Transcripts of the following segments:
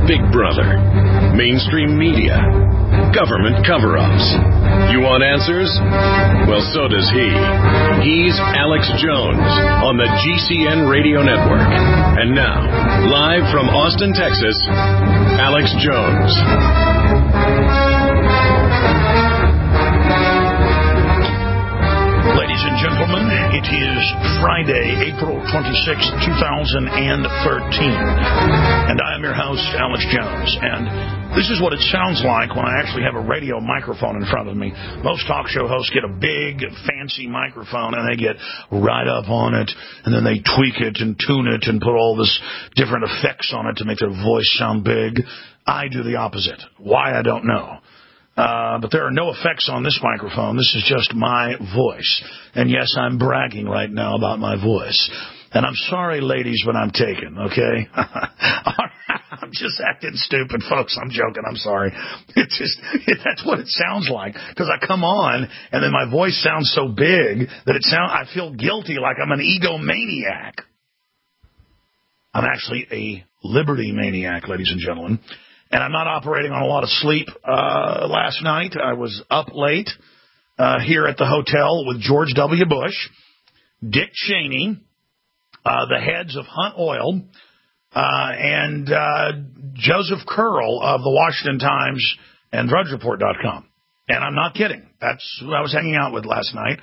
Big Brother, mainstream media, government cover-ups. You want answers? Well, so does he. He's Alex Jones on the GCN Radio Network. And now, live from Austin, Texas, Alex Jones. Ladies and gentlemen, it is Friday, April 26, 2013. And I am your host, Alex Jones. And this is what it sounds like when I actually have a radio microphone in front of me. Most talk show hosts get a big, fancy microphone, and they get right up on it, and then they tweak it and tune it and put all this different effects on it to make their voice sound big. I do the opposite. Why, I don't know. But there are no effects on this microphone. This is just my voice. And yes, I'm bragging right now about my voice. And I'm sorry, ladies, when I'm taken, okay? I'm just acting stupid, folks. I'm joking. I'm sorry. That's what it sounds like. Because I come on, and then my voice sounds so big that I feel guilty, like I'm an egomaniac. I'm actually a liberty maniac, ladies and gentlemen. And I'm not operating on a lot of sleep. Last night, I was up late here at the hotel with George W. Bush, Dick Cheney, the heads of Hunt Oil, and Joseph Curl of the Washington Times and DrudgeReport.com. And I'm not kidding. That's who I was hanging out with last night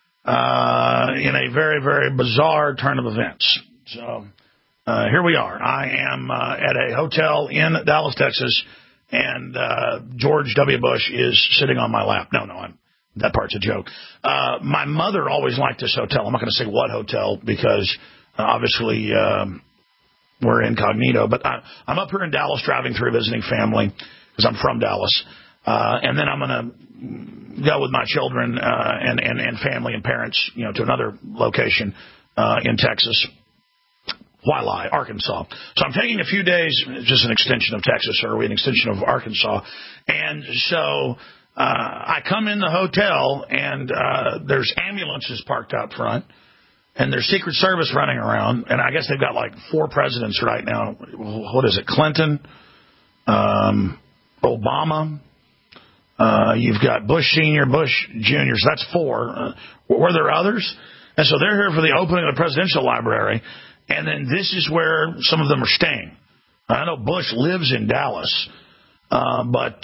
in a very, very bizarre turn of events. So here we are. I am at a hotel in Dallas, Texas, and George W. Bush is sitting on my lap. No, that part's a joke. My mother always liked this hotel. I'm not going to say what hotel because obviously we're incognito. But I'm up here in Dallas driving through visiting family because I'm from Dallas. And then I'm going to go with my children and family and parents, to another location in Texas. Why lie? Arkansas. So I'm taking a few days, just an extension of Texas, or an extension of Arkansas. And so I come in the hotel, and there's ambulances parked out front, and there's Secret Service running around. And I guess they've got like 4 presidents right now. What is it? Clinton, Obama. You've got Bush Sr., Bush Jr. So that's 4. Were there others? And so they're here for the opening of the presidential library. And then this is where some of them are staying. I know Bush lives in Dallas, but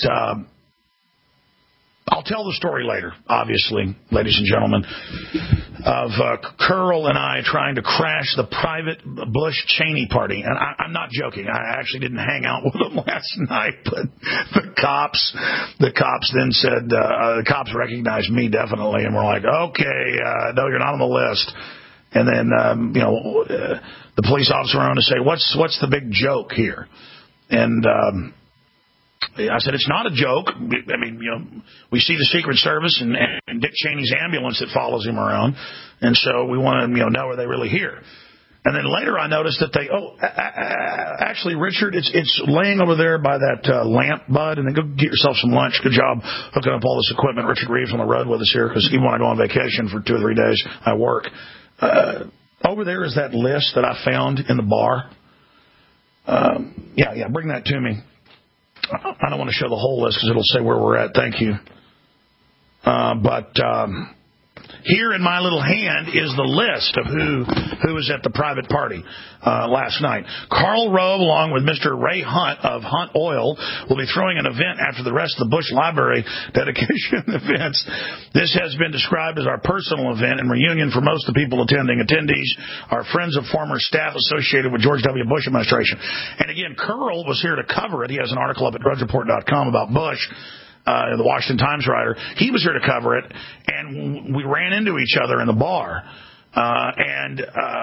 I'll tell the story later, obviously, ladies and gentlemen, of Curl and I trying to crash the private Bush-Cheney party. And I'm not joking. I actually didn't hang out with them last night, but the cops then said, the cops recognized me definitely, and were like, okay, no, you're not on the list. And then, the police officer went on to say, what's the big joke here? And I said, it's not a joke. I mean, we see the Secret Service and Dick Cheney's ambulance that follows him around. And so we want to, know, are they really here? And then later I noticed that actually, Richard, it's laying over there by that lamp, bud, and then go get yourself some lunch. Good job hooking up all this equipment. Richard Reeves on the road with us here because even when I go on vacation for 2 or 3 days, I work. Over there is that list that I found in the bar. Yeah, bring that to me. I don't want to show the whole list because it'll say where we're at. Thank you. But here in my little hand is the list of who was at the private party last night. Karl Rove, along with Mr. Ray Hunt of Hunt Oil, will be throwing an event after the rest of the Bush Library dedication events. This has been described as our personal event and reunion for most of the people attending. Attendees are friends of former staff associated with George W. Bush administration. And again, Curl was here to cover it. He has an article up at DrudgeReport.com about Bush. The Washington Times writer, he was here to cover it, and we ran into each other in the bar. And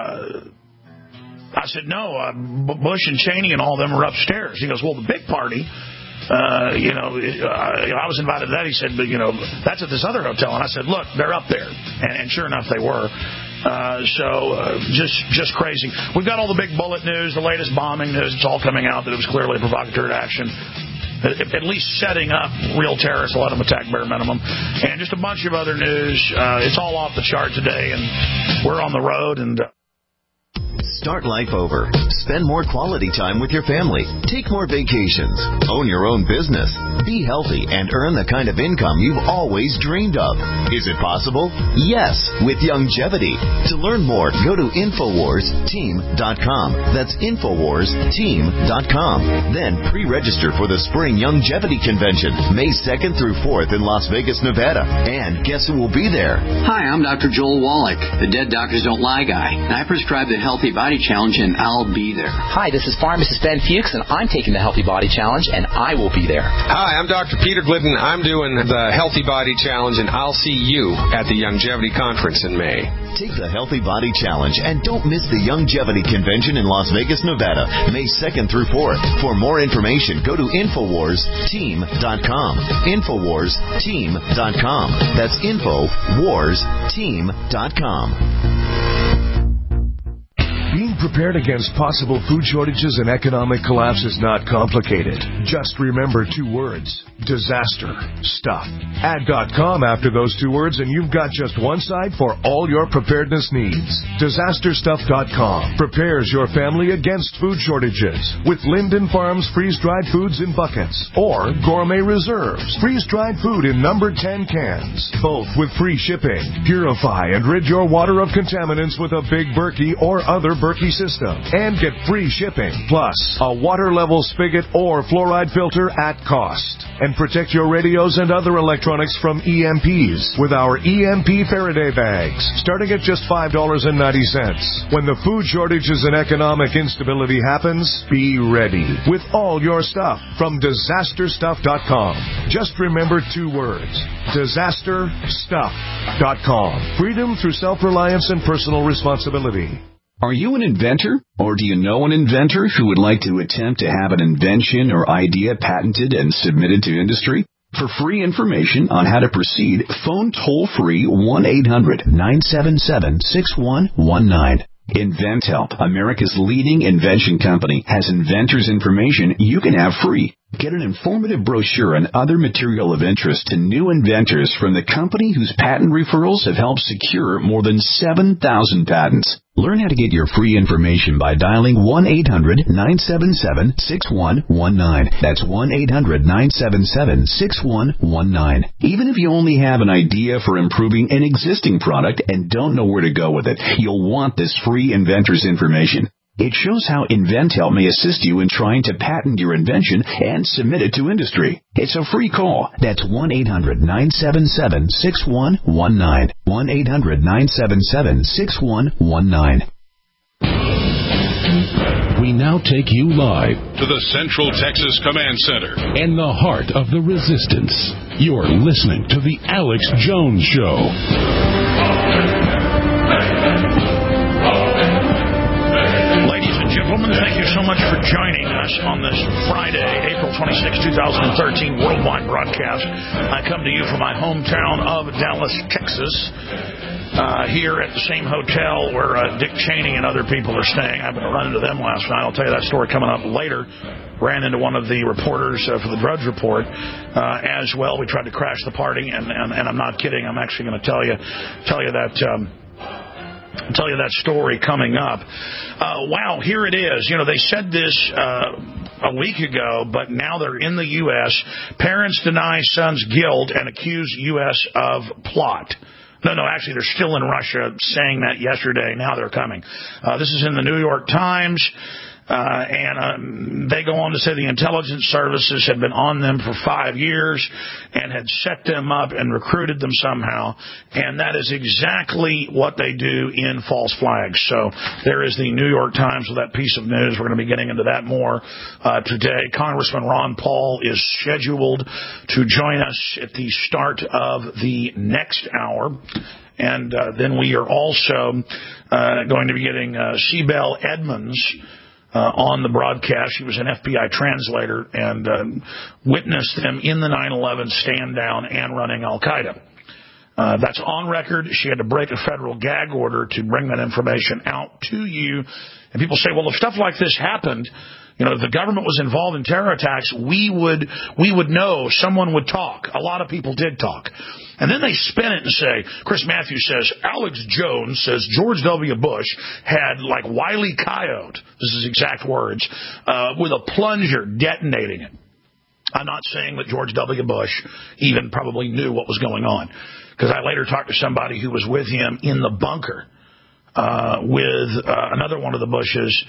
I said, no, Bush and Cheney and all of them are upstairs. He goes, well, the big party, I was invited to that. He said, but, that's at this other hotel. And I said, look, they're up there. And sure enough, they were. Just crazy. We've got all the big bullet news, the latest bombing news. It's all coming out that it was clearly a provocateur action. At least setting up real terrorists, a lot of them attack bare minimum, and just a bunch of other news. It's all off the chart today, and we're on the road. And Start life over. Spend more quality time with your family. Take more vacations. Own your own business. Be healthy and earn the kind of income you've always dreamed of. Is it possible? Yes, with Youngevity. To learn more, go to InfoWarsTeam.com. That's InfoWarsTeam.com. Then pre-register for the Spring Youngevity Convention, May 2nd through 4th in Las Vegas, Nevada. And guess who will be there? Hi, I'm Dr. Joel Wallach, the Dead Doctors Don't Lie guy. And I prescribe the Healthy Body Challenge, and I'll be there. Hi, this is Pharmacist Ben Fuchs, and I'm taking the Healthy Body Challenge, and I will be there. Hi, I'm Dr. Peter Glidden. I'm doing the Healthy Body Challenge, and I'll see you at the Youngevity Conference in May. Take the Healthy Body Challenge and don't miss the Youngevity Convention in Las Vegas, Nevada, May 2nd through 4th. For more information, go to InfoWarsTeam.com. InfoWarsTeam.com. That's InfoWarsTeam.com. Being prepared against possible food shortages and economic collapse is not complicated. Just remember 2 words: disaster stuff. Add .com after those 2 words and you've got just one site for all your preparedness needs. DisasterStuff.com prepares your family against food shortages with Linden Farms freeze-dried foods in buckets or Gourmet Reserves freeze-dried food in number 10 cans, both with free shipping. Purify and rid your water of contaminants with a Big Berkey or other Berkey system and get free shipping, plus a water level spigot or fluoride filter at cost. And protect your radios and other electronics from EMPs with our EMP Faraday bags, starting at just $5.90. When the food shortages and economic instability happens, be ready with all your stuff from DisasterStuff.com. Just remember 2 words: DisasterStuff.com. Freedom through self-reliance and personal responsibility. Are you an inventor, or do you know an inventor who would like to attempt to have an invention or idea patented and submitted to industry? For free information on how to proceed, phone toll-free 1-800-977-6119. InventHelp, America's leading invention company, has inventors' information you can have free. Get an informative brochure and other material of interest to new inventors from the company whose patent referrals have helped secure more than 7,000 patents. Learn how to get your free information by dialing 1-800-977-6119. That's 1-800-977-6119. Even if you only have an idea for improving an existing product and don't know where to go with it, you'll want this free inventor's information. It shows how InventHelp may assist you in trying to patent your invention and submit it to industry. It's a free call. That's 1-800-977-6119. 1-800-977-6119. We now take you live to the Central Texas Command Center in the heart of the resistance. You're listening to The Alex Jones Show. Gentlemen, thank you so much for joining us on this Friday, April 26, 2013 worldwide broadcast. I come to you from my hometown of Dallas, Texas, here at the same hotel where Dick Cheney and other people are staying. I happened to run into them last night. I'll tell you that story coming up later. Ran into one of the reporters for the Drudge Report as well. We tried to crash the party, and I'm not kidding. I'm actually going to tell you that... tell you that story coming up. Wow, here it is. You know, they said this a week ago, but now they're in the U.S. Parents deny son's guilt and accuse U.S. of plot. No, actually, they're still in Russia saying that yesterday. Now they're coming. This is in the New York Times. And they go on to say the intelligence services had been on them for 5 years and had set them up and recruited them somehow. And that is exactly what they do in false flags. So there is the New York Times with that piece of news. We're going to be getting into that more today. Congressman Ron Paul is scheduled to join us at the start of the next hour. And then we are also going to be getting Sibel Edmonds on the broadcast. She was an FBI translator and witnessed them in the 9/11 stand down and running Al-Qaeda. That's on record. She had to break a federal gag order to bring that information out to you. And people say, well, if stuff like this happened, if the government was involved in terror attacks, we would know. Someone would talk. A lot of people did talk. And then they spin it and say, Chris Matthews says, Alex Jones says George W. Bush had like Wile E. Coyote, this is exact words, with a plunger detonating it. I'm not saying that George W. Bush even probably knew what was going on, because I later talked to somebody who was with him in the bunker with another one of the Bushes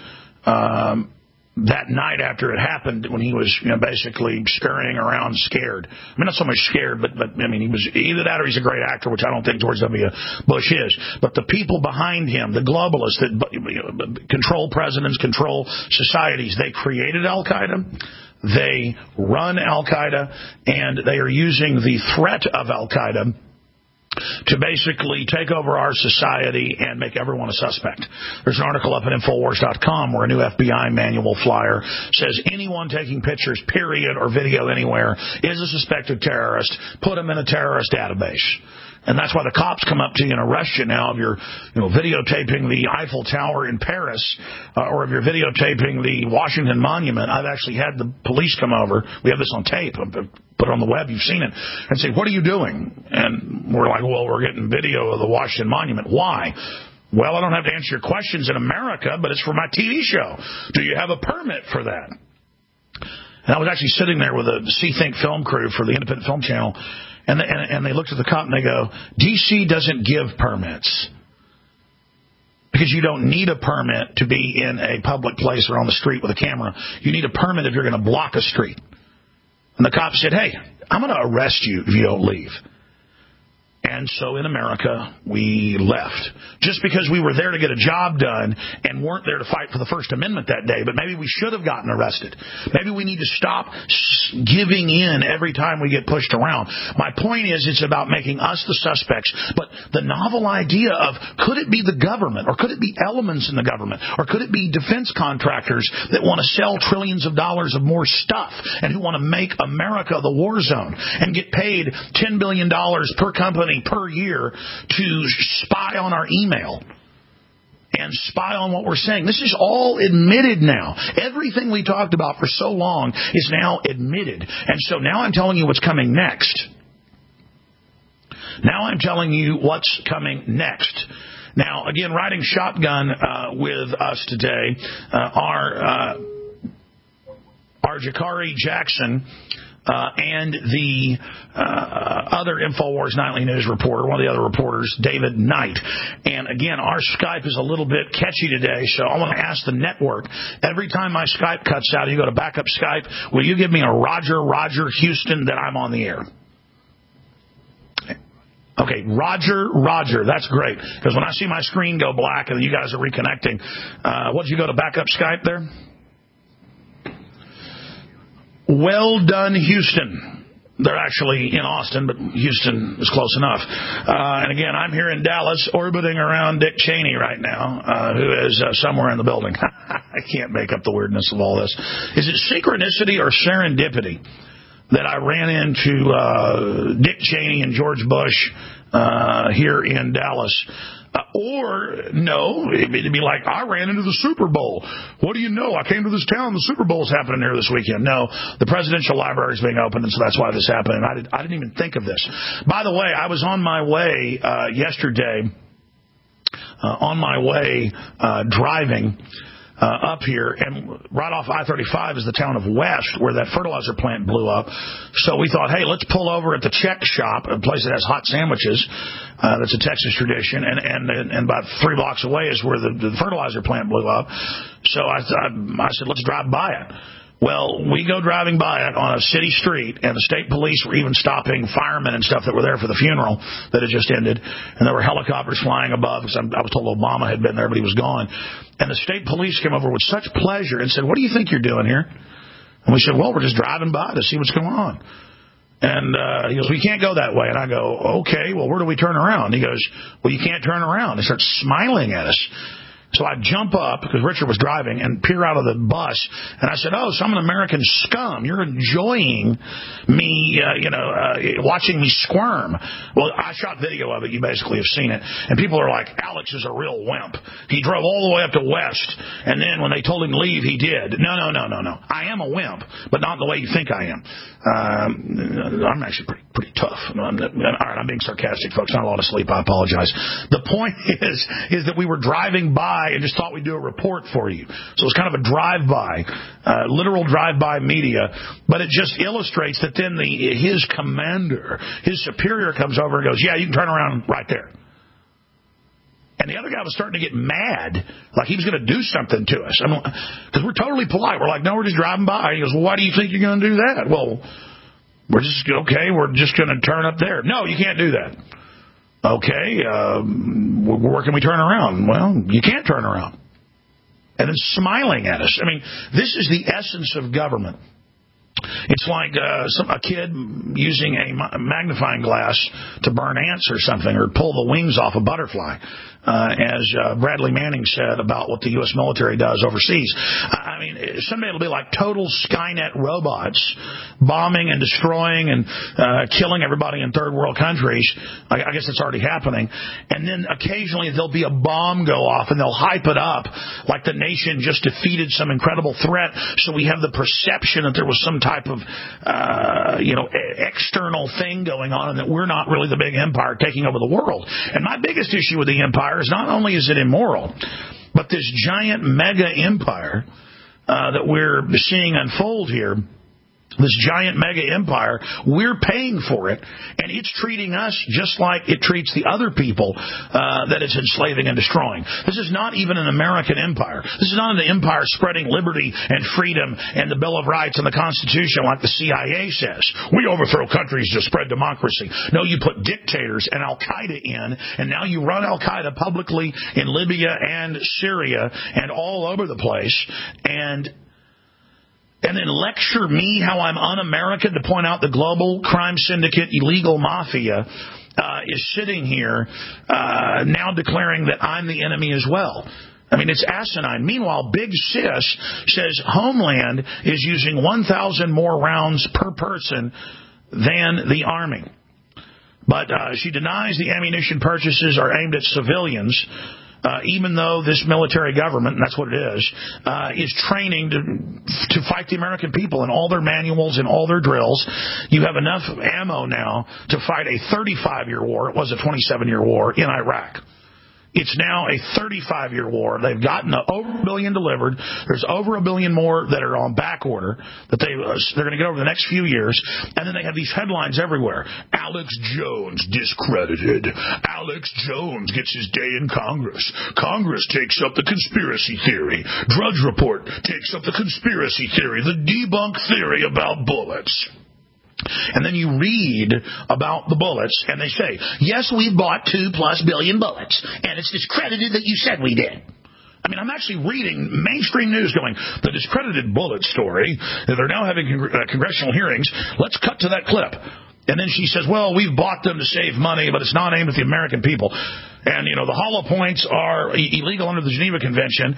that night after it happened, when he was basically scurrying around scared. I mean, not so much scared, but I mean, he was either that or he's a great actor, which I don't think George W. Bush is. But the people behind him, the globalists that control presidents, control societies, they created Al-Qaeda. They run Al-Qaeda, and they are using the threat of Al-Qaeda to basically take over our society and make everyone a suspect. There's an article up at Infowars.com where a new FBI manual flyer says anyone taking pictures, period, or video anywhere is a suspected terrorist. Put them in a terrorist database. And that's why the cops come up to you and arrest you now if you're videotaping the Eiffel Tower in Paris or if you're videotaping the Washington Monument. I've actually had the police come over. We have this on tape. Put it on the web. You've seen it. And say, what are you doing? And we're like, well, we're getting video of the Washington Monument. Why? Well, I don't have to answer your questions in America, but it's for my TV show. Do you have a permit for that? And I was actually sitting there with a C-Think film crew for the Independent Film Channel, and they looked at the cop and they go, D.C. doesn't give permits because you don't need a permit to be in a public place or on the street with a camera. You need a permit if you're going to block a street. And the cop said, hey, I'm going to arrest you if you don't leave. And so in America, we left. Just because we were there to get a job done and weren't there to fight for the First Amendment that day, but maybe we should have gotten arrested. Maybe we need to stop giving in every time we get pushed around. My point is, it's about making us the suspects. But the novel idea of, could it be the government, or could it be elements in the government, or could it be defense contractors that want to sell trillions of dollars of more stuff and who want to make America the war zone and get paid $10 billion per company per year to spy on our email and spy on what we're saying. This is all admitted now. Everything we talked about for so long is now admitted. And so now I'm telling you what's coming next. Now I'm telling you what's coming next. Now, again, riding shotgun with us today are Jakari Jackson, and the other InfoWars Nightly News reporter, one of the other reporters, David Knight. And again, our Skype is a little bit catchy today, so I want to ask the network, every time my Skype cuts out, you go to backup Skype, will you give me a Roger Houston that I'm on the air? Okay, Roger, that's great. Because when I see my screen go black and you guys are reconnecting, what did you go to backup Skype there? Well done, Houston. They're actually in Austin, but Houston is close enough. And again, I'm here in Dallas, orbiting around Dick Cheney right now, who is somewhere in the building. I can't make up the weirdness of all this. Is it synchronicity or serendipity that I ran into Dick Cheney and George Bush here in Dallas? Or, no, it'd be like, I ran into the Super Bowl. What do you know? I came to this town. The Super Bowl's happening here this weekend. No, the presidential library is being opened, and so that's why this happened. And I didn't even think of this. By the way, I was on my way yesterday, driving up here, and right off I-35 is the town of West, where that fertilizer plant blew up. So we thought, hey, let's pull over at the Czech shop, a place that has hot sandwiches. That's a Texas tradition, and about 3 blocks away is where the fertilizer plant blew up. So I said, let's drive by it. Well, we go driving by it on a city street, and the state police were even stopping firemen and stuff that were there for the funeral that had just ended. And there were helicopters flying above, because I was told Obama had been there, but he was gone. And the state police came over with such pleasure and said, what do you think you're doing here? And we said, well, we're just driving by to see what's going on. And he goes, we can't go that way. And I go, okay, well, where do we turn around? He goes, well, you can't turn around. They start smiling at us. So I jump up, because Richard was driving, and peer out of the bus, and I said, oh, so I'm an American scum. You're enjoying me, watching me squirm. Well, I shot video of it. You basically have seen it. And people are like, Alex is a real wimp. He drove all the way up to West, and then when they told him to leave, he did. No. I am a wimp, but not the way you think I am. I'm actually pretty tough. All right, I'm being sarcastic, folks. Not a lot of sleep. I apologize. The point is that we were driving by and just thought we'd do a report for you. So it was kind of a drive-by, literal drive-by media, but it just illustrates that then his commander, his superior comes over and goes, yeah, you can turn around right there. And the other guy was starting to get mad, like he was going to do something to us. Because we're totally polite. We're like, no, we're just driving by. He goes, well, why do you think you're going to do that? Well, we're just going to turn up there. No, you can't do that. Okay, where can we turn around? Well, you can't turn around. And then smiling at us. I mean, this is the essence of government. It's like a kid using a magnifying glass to burn ants or something, or pull the wings off a butterfly, as Bradley Manning said about what the U.S. military does overseas. I mean, someday it'll be like total Skynet robots bombing and destroying and killing everybody in third world countries. I guess it's already happening. And then occasionally there'll be a bomb go off and they'll hype it up like the nation just defeated some incredible threat, so we have the perception that there was some type of external thing going on and that we're not really the big empire taking over the world. And my biggest issue with the empire is not only is it immoral, but this giant mega empire that we're seeing unfold here, this giant mega empire, we're paying for it, and it's treating us just like it treats the other people that it's enslaving and destroying. This is not even an American empire. This is not an empire spreading liberty and freedom and the Bill of Rights and the Constitution like the CIA says. We overthrow countries to spread democracy. No, you put dictators and Al-Qaeda in, and now you run Al-Qaeda publicly in Libya and Syria and all over the place, and then lecture me how I'm un-American to point out the global crime syndicate, illegal mafia, is sitting here now declaring that I'm the enemy as well. I mean, it's asinine. Meanwhile, Big Sis says Homeland is using 1,000 more rounds per person than the Army. But she denies the ammunition purchases are aimed at civilians. Even though this military government, and that's what it is training to fight the American people in all their manuals and all their drills. You have enough ammo now to fight a 35-year war. It was a 27-year war in Iraq. It's now a 35-year war. They've gotten over 1 billion delivered. There's over 1 billion more that are on back order that they're going to get over the next few years. And then they have these headlines everywhere. Alex Jones discredited. Alex Jones gets his day in Congress. Congress takes up the conspiracy theory. Drudge Report takes up the conspiracy theory, the debunk theory about bullets. And then you read about the bullets, and they say, yes, we've bought 2+ billion bullets, and it's discredited that you said we did. I mean, I'm actually reading mainstream news going, the discredited bullet story, they're now having congressional hearings. Let's cut to that clip. And then she says, well, we've bought them to save money, but it's not aimed at the American people. And, the hollow points are illegal under the Geneva Convention.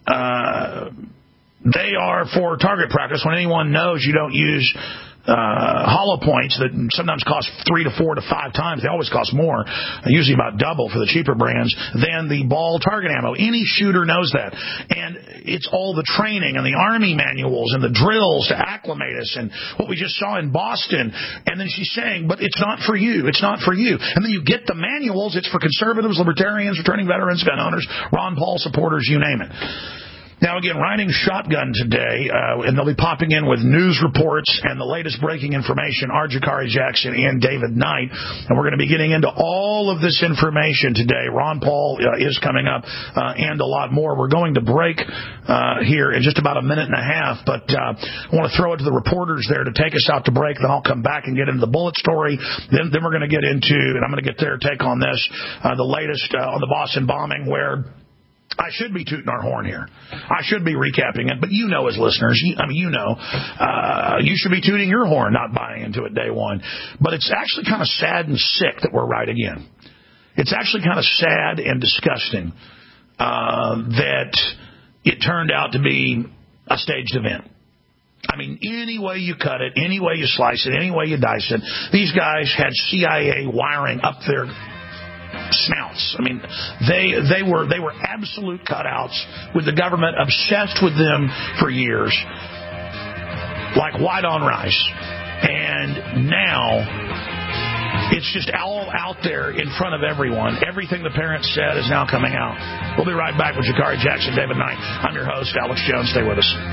They are for target practice when anyone knows you don't use hollow points that sometimes cost 3 to 4 to 5 times. They always cost more, usually about double for the cheaper brands, than the ball target ammo. Any shooter knows that. And it's all the training and the Army manuals and the drills to acclimate us and what we just saw in Boston. And then she's saying, but it's not for you. It's not for you. And then you get the manuals. It's for conservatives, libertarians, returning veterans, gun owners, Ron Paul supporters, you name it. Now, again, riding shotgun today, and they'll be popping in with news reports and the latest breaking information, Jakari Jackson and David Knight. And we're going to be getting into all of this information today. Ron Paul is coming up and a lot more. We're going to break here in just about a minute and a half, but I want to throw it to the reporters there to take us out to break. Then I'll come back and get into the bullet story. Then we're going to get into, and I'm going to get their take on this, the latest on the Boston bombing, where I should be tooting our horn here. I should be recapping it, but as listeners, you should be tooting your horn, not buying into it day one. But it's actually kind of sad and sick that we're right again. It's actually kind of sad and disgusting that it turned out to be a staged event. I mean, any way you cut it, any way you slice it, any way you dice it, these guys had CIA wiring up their snouts. I mean, they were absolute cutouts, with the government obsessed with them for years, like white on rice. And now it's just all out there in front of everyone. Everything the parents said is now coming out. We'll be right back with Jakari Jackson, David Knight. I'm your host, Alex Jones. Stay with us.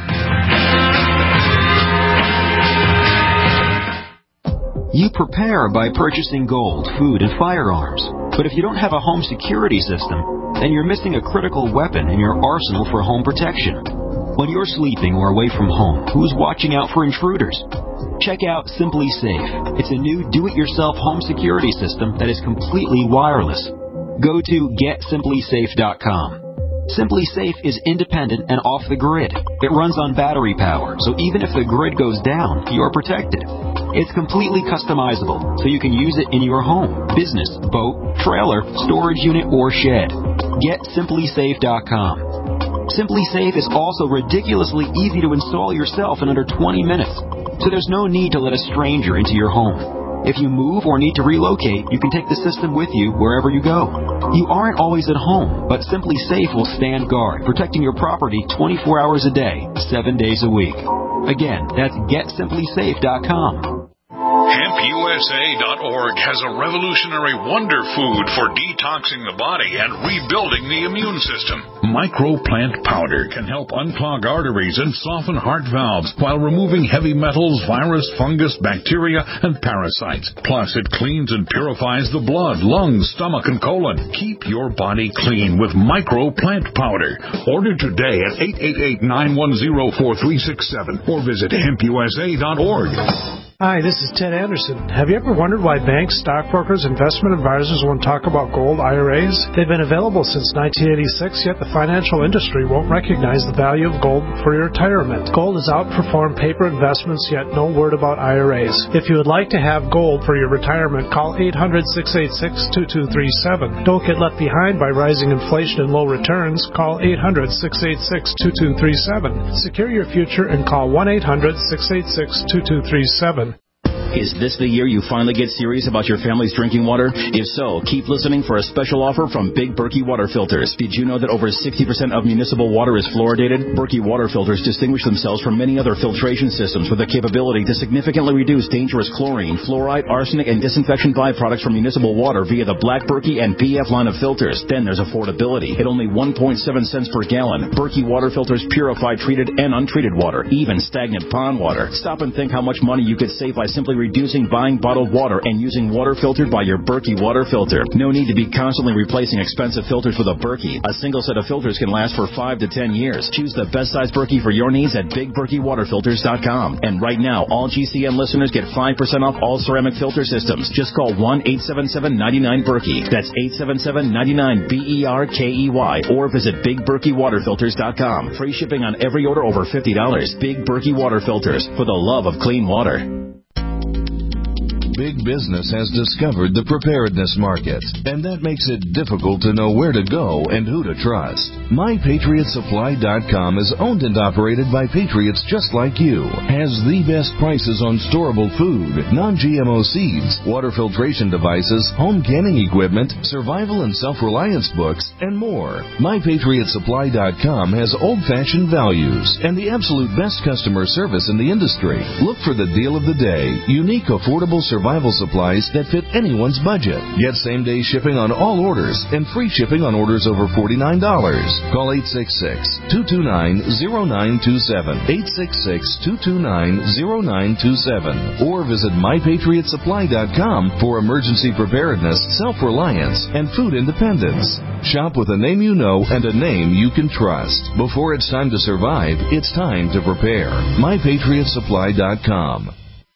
You prepare by purchasing gold, food, and firearms. But if you don't have a home security system, then you're missing a critical weapon in your arsenal for home protection. When you're sleeping or away from home, who's watching out for intruders? Check out Simply Safe. It's a new do-it-yourself home security system that is completely wireless. Go to GetSimplySafe.com. Simply Safe is independent and off the grid. It runs on battery power, so even if the grid goes down, you're protected. It's completely customizable, so you can use it in your home, business, boat, trailer, storage unit, or shed. GetSimplySafe.com. Simply Safe is also ridiculously easy to install yourself in under 20 minutes, so there's no need to let a stranger into your home. If you move or need to relocate, you can take the system with you wherever you go. You aren't always at home, but Simply Safe will stand guard, protecting your property 24 hours a day, 7 days a week. Again, that's GetSimplySafe.com. HempUSA.org has a revolutionary wonder food for detoxing the body and rebuilding the immune system. Microplant powder can help unclog arteries and soften heart valves while removing heavy metals, virus, fungus, bacteria, and parasites. Plus, it cleans and purifies the blood, lungs, stomach, and colon. Keep your body clean with Microplant powder. Order today at 888-910-4367 or visit HempUSA.org. Hi, this is Ted Anderson. Have you ever wondered why banks, stockbrokers, investment advisors won't talk about gold IRAs? They've been available since 1986, yet the financial industry won't recognize the value of gold for your retirement. Gold has outperformed paper investments, yet no word about IRAs. If you would like to have gold for your retirement, call 800-686-2237. Don't get left behind by rising inflation and low returns. Call 800-686-2237. Secure your future and call 1-800-686-2237. Is this the year you finally get serious about your family's drinking water? If so, keep listening for a special offer from Big Berkey Water Filters. Did you know that over 60% of municipal water is fluoridated? Berkey Water Filters distinguish themselves from many other filtration systems with the capability to significantly reduce dangerous chlorine, fluoride, arsenic, and disinfection byproducts from municipal water via the Black Berkey and BF line of filters. Then there's affordability. At only 1.7 cents per gallon, Berkey Water Filters purify treated and untreated water, even stagnant pond water. Stop and think how much money you could save by simply reducing buying bottled water and using water filtered by your Berkey water filter. No need to be constantly replacing expensive filters with a Berkey. A single set of filters can last for 5 to 10 years. Choose the best size Berkey for your needs at BigBerkeyWaterFilters.com. And right now, all GCN listeners get 5% off all ceramic filter systems. Just call 1-877-99-BERKEY. That's 877-99-BERKEY or visit BigBerkeyWaterFilters.com. Free shipping on every order over $50. Big Berkey Water Filters, for the love of clean water. Big business has discovered the preparedness market, and that makes it difficult to know where to go and who to trust. MyPatriotSupply.com is owned and operated by patriots just like you, has the best prices on storable food, non-GMO seeds, water filtration devices, home canning equipment, survival and self-reliance books, and more. MyPatriotSupply.com has old-fashioned values and the absolute best customer service in the industry. Look for the deal of the day, unique, affordable survival supplies that fit anyone's budget. Get same-day shipping on all orders and free shipping on orders over $49. Call 866-229-0927, 866-229-0927, or visit MyPatriotSupply.com for emergency preparedness, self-reliance, and food independence. Shop with a name you know and a name you can trust. Before it's time to survive, it's time to prepare. MyPatriotSupply.com.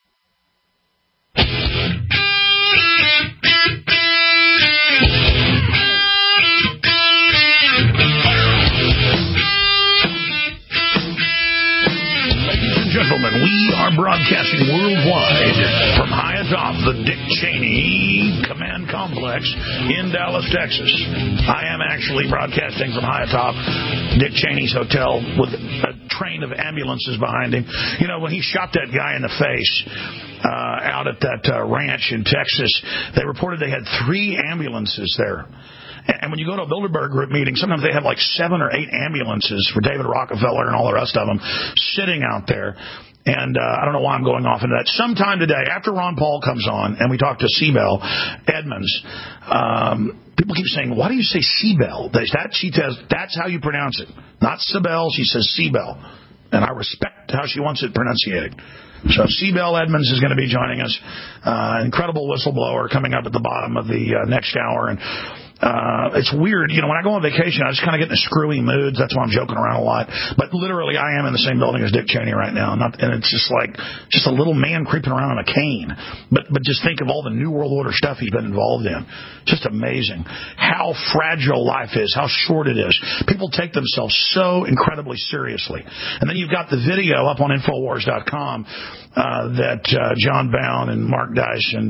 Gentlemen, we are broadcasting worldwide from high atop the Dick Cheney Command Apartment Complex in Dallas, Texas. I am actually broadcasting from high atop Dick Cheney's hotel with a train of ambulances behind him. You know, when he shot that guy in the face out at that ranch in Texas, they reported they had 3 ambulances there. And when you go to a Bilderberg Group meeting, sometimes they have like 7 or 8 ambulances for David Rockefeller and all the rest of them sitting out there. And I don't know why I'm going off into that. Sometime today, after Ron Paul comes on and we talk to Sibel Edmonds, people keep saying, why do you say Sibel? She says, that's how you pronounce it. Not Sibel, she says Sibel. And I respect how she wants it pronunciated. So Sibel Edmonds is going to be joining us. Incredible whistleblower coming up at the bottom of the next hour. And it's weird. You know, when I go on vacation, I just kind of get in the screwy moods. That's why I'm joking around a lot. But literally, I am in the same building as Dick Cheney right now. And it's just like a little man creeping around on a cane. But just think of all the New World Order stuff he's been involved in. Just amazing how fragile life is, how short it is. People take themselves so incredibly seriously. And then you've got the video up on Infowars.com that John Bound and Mark Dice and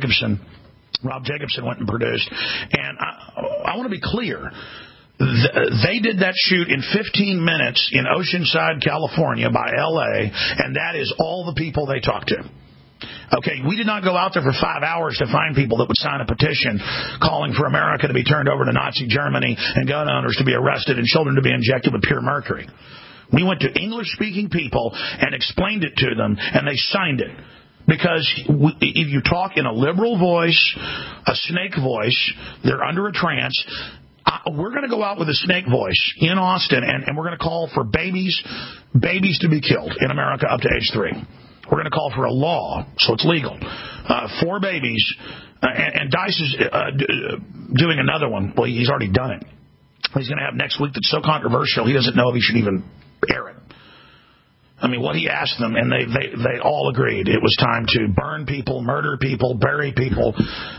Rob Jacobson went and produced. And I want to be clear. They did that shoot in 15 minutes in Oceanside, California by L.A., and that is all the people they talked to. Okay, we did not go out there for 5 hours to find people that would sign a petition calling for America to be turned over to Nazi Germany and gun owners to be arrested and children to be injected with pure mercury. We went to English-speaking people and explained it to them, and they signed it. Because if you talk in a liberal voice, a snake voice, they're under a trance. We're going to go out with a snake voice in Austin, and we're going to call for babies to be killed in America up to age 3. We're going to call for a law, so it's legal, for babies. And Dice is doing another one. Well, he's already done it. He's going to have next week that's so controversial he doesn't know if he should even air it. I mean, what he asked them, and they all agreed. It was time to burn people, murder people, bury people.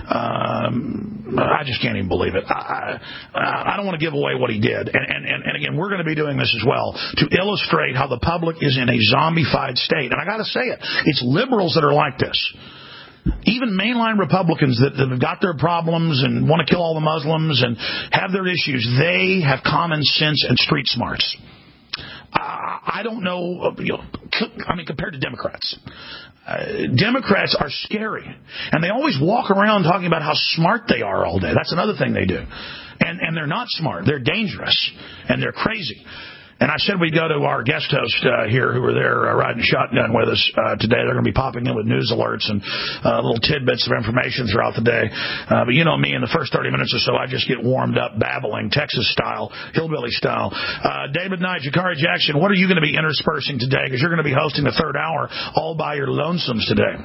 I just can't even believe it. I don't want to give away what he did. And again, we're going to be doing this as well to illustrate how the public is in a zombified state. And I got to say it. It's liberals that are like this. Even mainline Republicans that have got their problems and want to kill all the Muslims and have their issues, they have common sense and street smarts. I don't know, compared to Democrats. Democrats are scary. And they always walk around talking about how smart they are all day. That's another thing they do. And they're not smart. They're dangerous. And they're crazy. And I said we'd go to our guest host here who were there riding shotgun with us today. They're going to be popping in with news alerts and little tidbits of information throughout the day. But you know me, in the first 30 minutes or so, I just get warmed up babbling, Texas style, hillbilly style. David Knight, Jakari Jackson, what are you going to be interspersing today? Because you're going to be hosting the third hour all by your lonesomes today.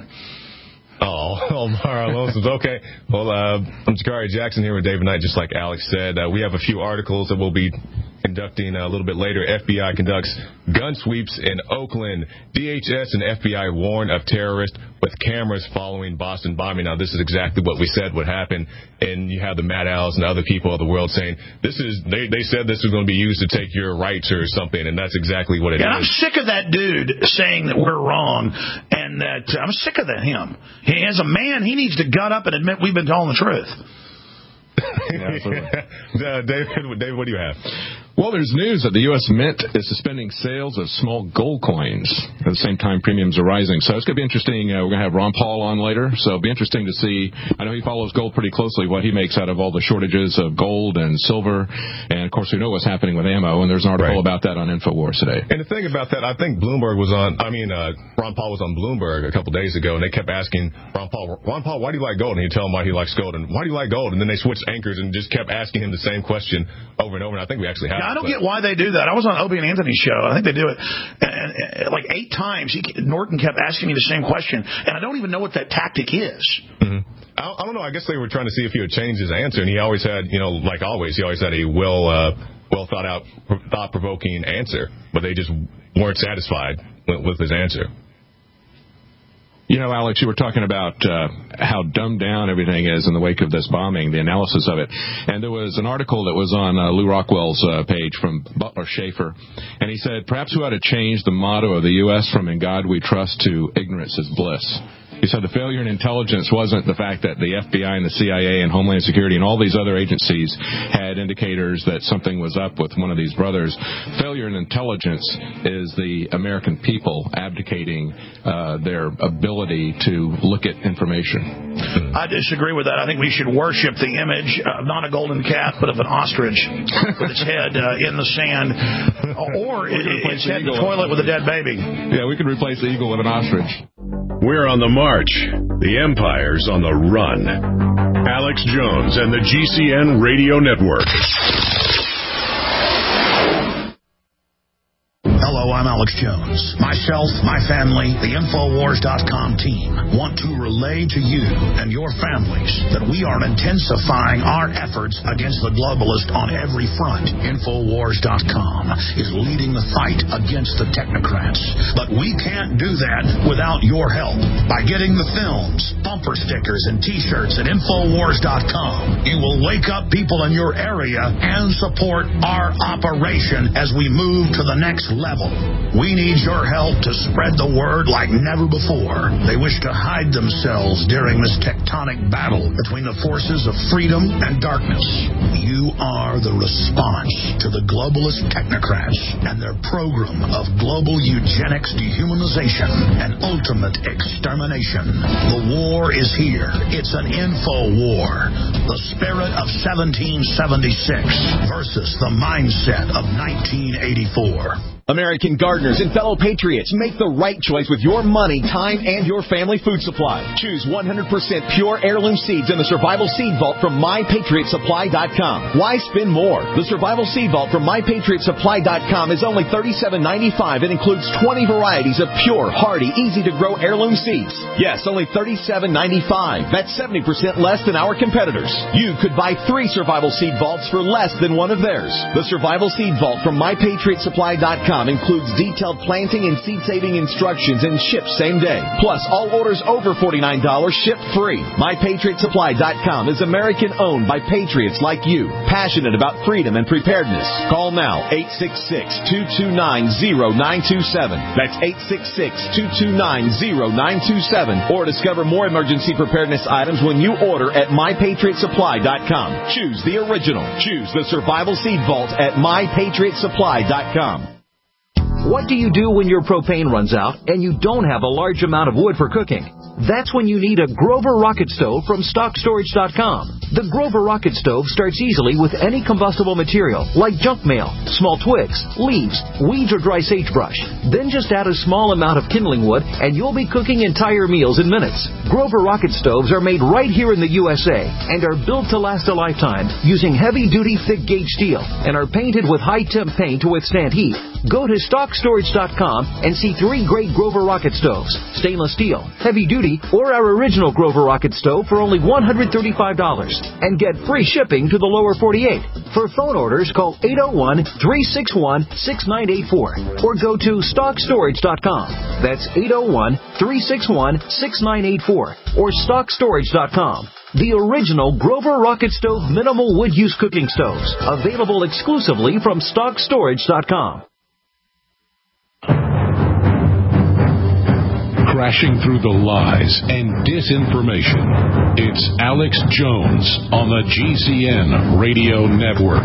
Oh, my lonesomes. Okay. Well, I'm Jakari Jackson here with David Knight, just like Alex said. We have a few articles that we'll be conducting a little bit later. FBI conducts gun sweeps in Oakland. DHS and FBI warn of terrorists with cameras following Boston bombing. Now, this is exactly what we said would happen. And you have the Matt Owls and other people of the world saying, they said this was going to be used to take your rights or something, and that's exactly what it is. I'm sick of that dude saying that we're wrong, and that I'm sick of him. As a man, he needs to gut up and admit we've been telling the truth. David, what do you have? Well, there's news that the U.S. Mint is suspending sales of small gold coins. At the same time, premiums are rising. So it's going to be interesting. We're going to have Ron Paul on later. So it'll be interesting to see. I know he follows gold pretty closely, what he makes out of all the shortages of gold and silver. And, of course, we know what's happening with ammo. And there's an article about that on InfoWars today. And the thing about that, I think Ron Paul was on Bloomberg a couple days ago, and they kept asking Ron Paul, why do you like gold? And he'd tell him why he likes gold. And why do you like gold? And then they switched anchors and just kept asking him the same question over and over. And I think we actually have. I don't get why they do that. I was on Opie and Anthony's show. I think they do it. And like 8 times, Norton kept asking me the same question. And I don't even know what that tactic is. Mm-hmm. I don't know. I guess they were trying to see if he would change his answer. And he always had, like always, he always had a well thought out, thought-provoking answer. But they just weren't satisfied with his answer. You know, Alex, you were talking about how dumbed down everything is in the wake of this bombing, the analysis of it. And there was an article that was on Lou Rockwell's page from Butler Schaefer. And he said, perhaps we ought to change the motto of the U.S. from "In God We Trust" to "Ignorance is Bliss." He said the failure in intelligence wasn't the fact that the FBI and the CIA and Homeland Security and all these other agencies had indicators that something was up with one of these brothers. Failure in intelligence is the American people abdicating their ability to look at information. I disagree with that. I think we should worship the image of not a golden calf, but of an ostrich with its head in the sand, or its head in the toilet with a dead baby. Yeah, we could replace the eagle with an ostrich. We're on the march. The empire's on the run. Alex Jones and the GCN Radio Network. Hello, I'm Alex Jones. Myself, my family, the Infowars.com team want to relay to you and your families that we are intensifying our efforts against the globalist on every front. Infowars.com is leading the fight against the technocrats. But we can't do that without your help. By getting the films, bumper stickers, and T-shirts at Infowars.com, you will wake up people in your area and support our operation as we move to the next level. We need your help to spread the word like never before. They wish to hide themselves during this tectonic battle between the forces of freedom and darkness. You are the response to the globalist technocrats and their program of global eugenics, dehumanization, and ultimate extermination. The war is here. It's an info war. The spirit of 1776 versus the mindset of 1984. American gardeners and fellow patriots, make the right choice with your money, time, and your family food supply. Choose 100% pure heirloom seeds in the Survival Seed Vault from MyPatriotSupply.com. Why spend more? The Survival Seed Vault from MyPatriotSupply.com is only $37.95 and includes 20 varieties of pure, hardy, easy-to-grow heirloom seeds. Yes, only $37.95. That's 70% less than our competitors. You could buy 3 Survival Seed Vaults for less than one of theirs. The Survival Seed Vault from MyPatriotSupply.com includes detailed planting and seed-saving instructions and ships same day. Plus, all orders over $49 ship free. MyPatriotSupply.com is American-owned by patriots like you, passionate about freedom and preparedness. Call now, 866-229-0927. That's 866-229-0927. Or discover more emergency preparedness items when you order at MyPatriotSupply.com. Choose the original. Choose the Survival Seed Vault at MyPatriotSupply.com. What do you do when your propane runs out and you don't have a large amount of wood for cooking? That's when you need a Grover Rocket Stove from StockStorage.com. The Grover Rocket Stove starts easily with any combustible material like junk mail, small twigs, leaves, weeds, or dry sagebrush. Then just add a small amount of kindling wood and you'll be cooking entire meals in minutes. Grover Rocket Stoves are made right here in the USA and are built to last a lifetime using heavy-duty thick-gauge steel and are painted with high-temp paint to withstand heat. Go to StockStorage.com and see 3 great Grover Rocket Stoves, stainless steel, heavy-duty, or our original Grover Rocket Stove for only $135 and get free shipping to the lower 48. For phone orders, call 801-361-6984 or go to StockStorage.com. That's 801-361-6984 or StockStorage.com. The original Grover Rocket Stove minimal wood use cooking stoves, available exclusively from StockStorage.com. Crashing through the lies and disinformation. It's Alex Jones on the GCN Radio Network.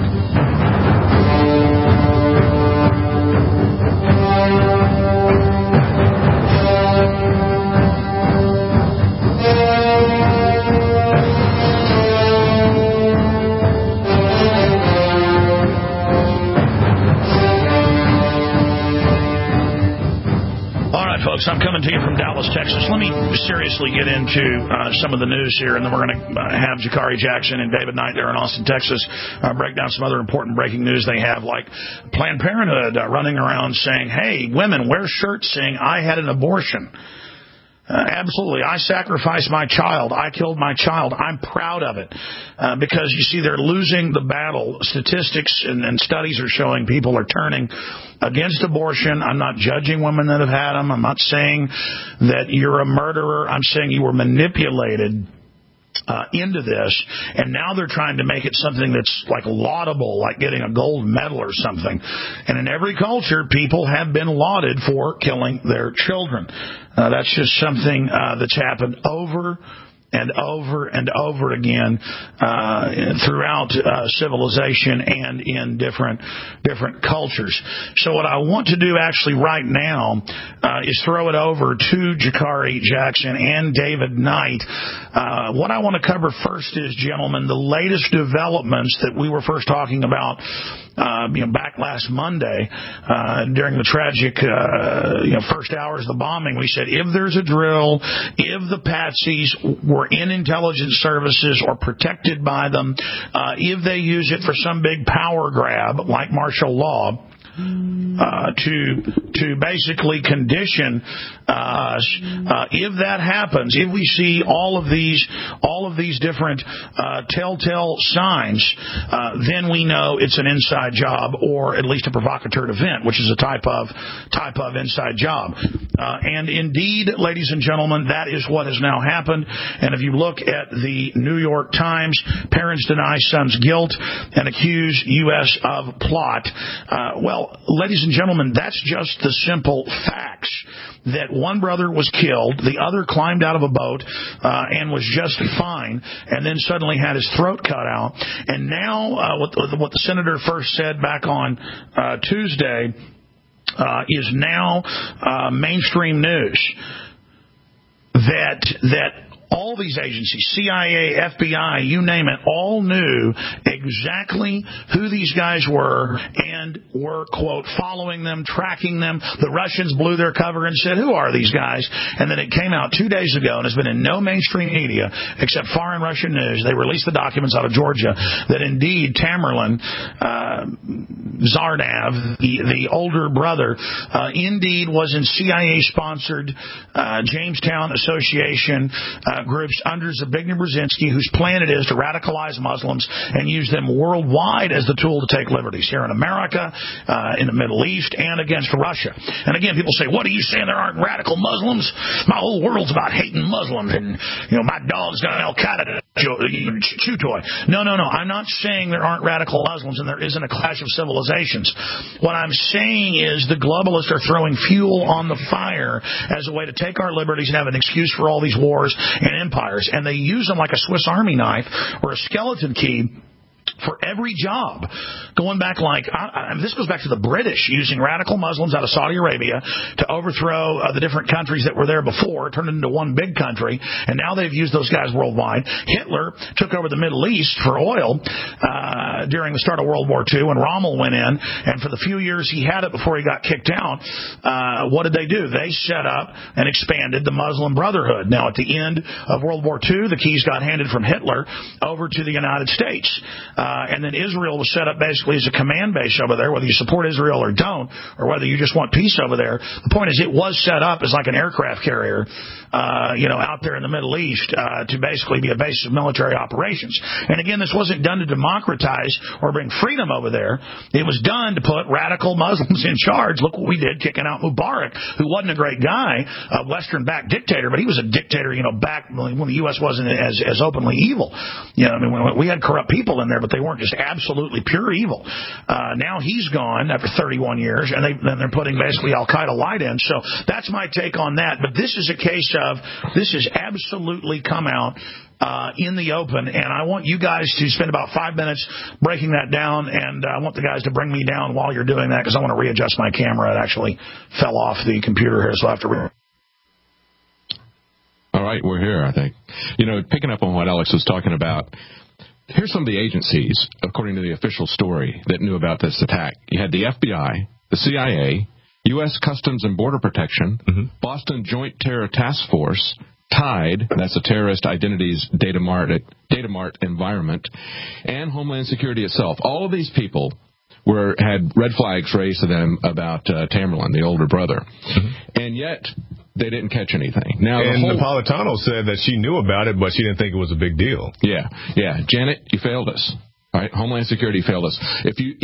Folks, I'm coming to you from Dallas, Texas. Let me seriously get into some of the news here, and then we're going to have Jakari Jackson and David Knight there in Austin, Texas, break down some other important breaking news they have, like Planned Parenthood running around saying, hey, women, wear shirts saying I had an abortion. Absolutely. I sacrificed my child. I killed my child. I'm proud of it. Because, you see, they're losing the battle. Statistics and studies are showing people are turning against abortion. I'm not judging women that have had them. I'm not saying that you're a murderer. I'm saying you were manipulated into this, and now they're trying to make it something that's like laudable, like getting a gold medal or something. And in every culture, people have been lauded for killing their children. That's just something that's happened over and over and over again throughout civilization and in different cultures. So what I want to do actually right now is throw it over to Jakari Jackson and David Knight. What I want to cover first is, gentlemen, the latest developments that we were first talking about back last Monday during the tragic first hours of the bombing. We said if there's a drill, if the patsies were in intelligence services or protected by them, if they use it for some big power grab like martial law, to basically condition us. If that happens, if we see all of these different telltale signs, then we know it's an inside job, or at least a provocateur event, which is a type of inside job. And indeed, ladies and gentlemen, that is what has now happened. And if you look at the New York Times, parents deny son's guilt and accuse U.S. of plot. Well, ladies and gentlemen, that's just the simple facts. That one brother was killed, the other climbed out of a boat and was just fine, and then suddenly had his throat cut out. And now what the senator first said back on Tuesday is now mainstream news. That all these agencies, CIA, FBI, you name it, all knew exactly who these guys were and were, quote, following them, tracking them. The Russians blew their cover and said, who are these guys? And then it came out 2 days ago and has been in no mainstream media except foreign Russian news. They released the documents out of Georgia that indeed Tamerlan Zarnav, the older brother, indeed was in CIA-sponsored Jamestown Association groups under Zbigniew Brzezinski, whose plan it is to radicalize Muslims and use them worldwide as the tool to take liberties here in America, in the Middle East, and against Russia. And again, people say, what are you saying? There aren't radical Muslims? My whole world's about hating Muslims, and my dog's got an Al-Qaeda chew toy. No. I'm not saying there aren't radical Muslims and there isn't a clash of civilizations. What I'm saying is the globalists are throwing fuel on the fire as a way to take our liberties and have an excuse for all these wars and empires. And they use them like a Swiss Army knife or a skeleton key for every job. Going back this goes back to the British using radical Muslims out of Saudi Arabia to overthrow the different countries that were there before, turned it into one big country, and now they've used those guys worldwide. Hitler took over the Middle East for oil during the start of World War II when Rommel went in, and for the few years he had it before he got kicked out, what did they do? They set up and expanded the Muslim Brotherhood. Now, at the end of World War II, the keys got handed from Hitler over to the United States. And then Israel was set up basically as a command base over there, whether you support Israel or don't, or whether you just want peace over there. The point is it was set up as like an aircraft carrier, out there in the Middle East to basically be a base of military operations. And again, this wasn't done to democratize or bring freedom over there. It was done to put radical Muslims in charge. Look what we did kicking out Mubarak, who wasn't a great guy, a Western-backed dictator, but he was a dictator, back when the U.S. wasn't as openly evil. When we had corrupt people in there, but they weren't just absolutely pure evil. Now he's gone after 31 years, and they're putting basically Al-Qaeda light in. So that's my take on that. But this is a case of this has absolutely come out in the open, and I want you guys to spend about 5 minutes breaking that down, and I want the guys to bring me down while you're doing that because I want to readjust my camera. It actually fell off the computer here, so I have to All right, we're here, I think. Picking up on what Alex was talking about, here's some of the agencies, according to the official story, that knew about this attack. You had the FBI, the CIA, U.S. Customs and Border Protection, Boston Joint Terror Task Force, TIDE, that's the Terrorist Identities Data Mart environment, and Homeland Security itself. All of these people had red flags raised to them about Tamerlan, the older brother. And yet they didn't catch anything. Now, Napolitano said that she knew about it, but she didn't think it was a big deal. Yeah. Janet, you failed us. Right? Homeland Security failed us. If you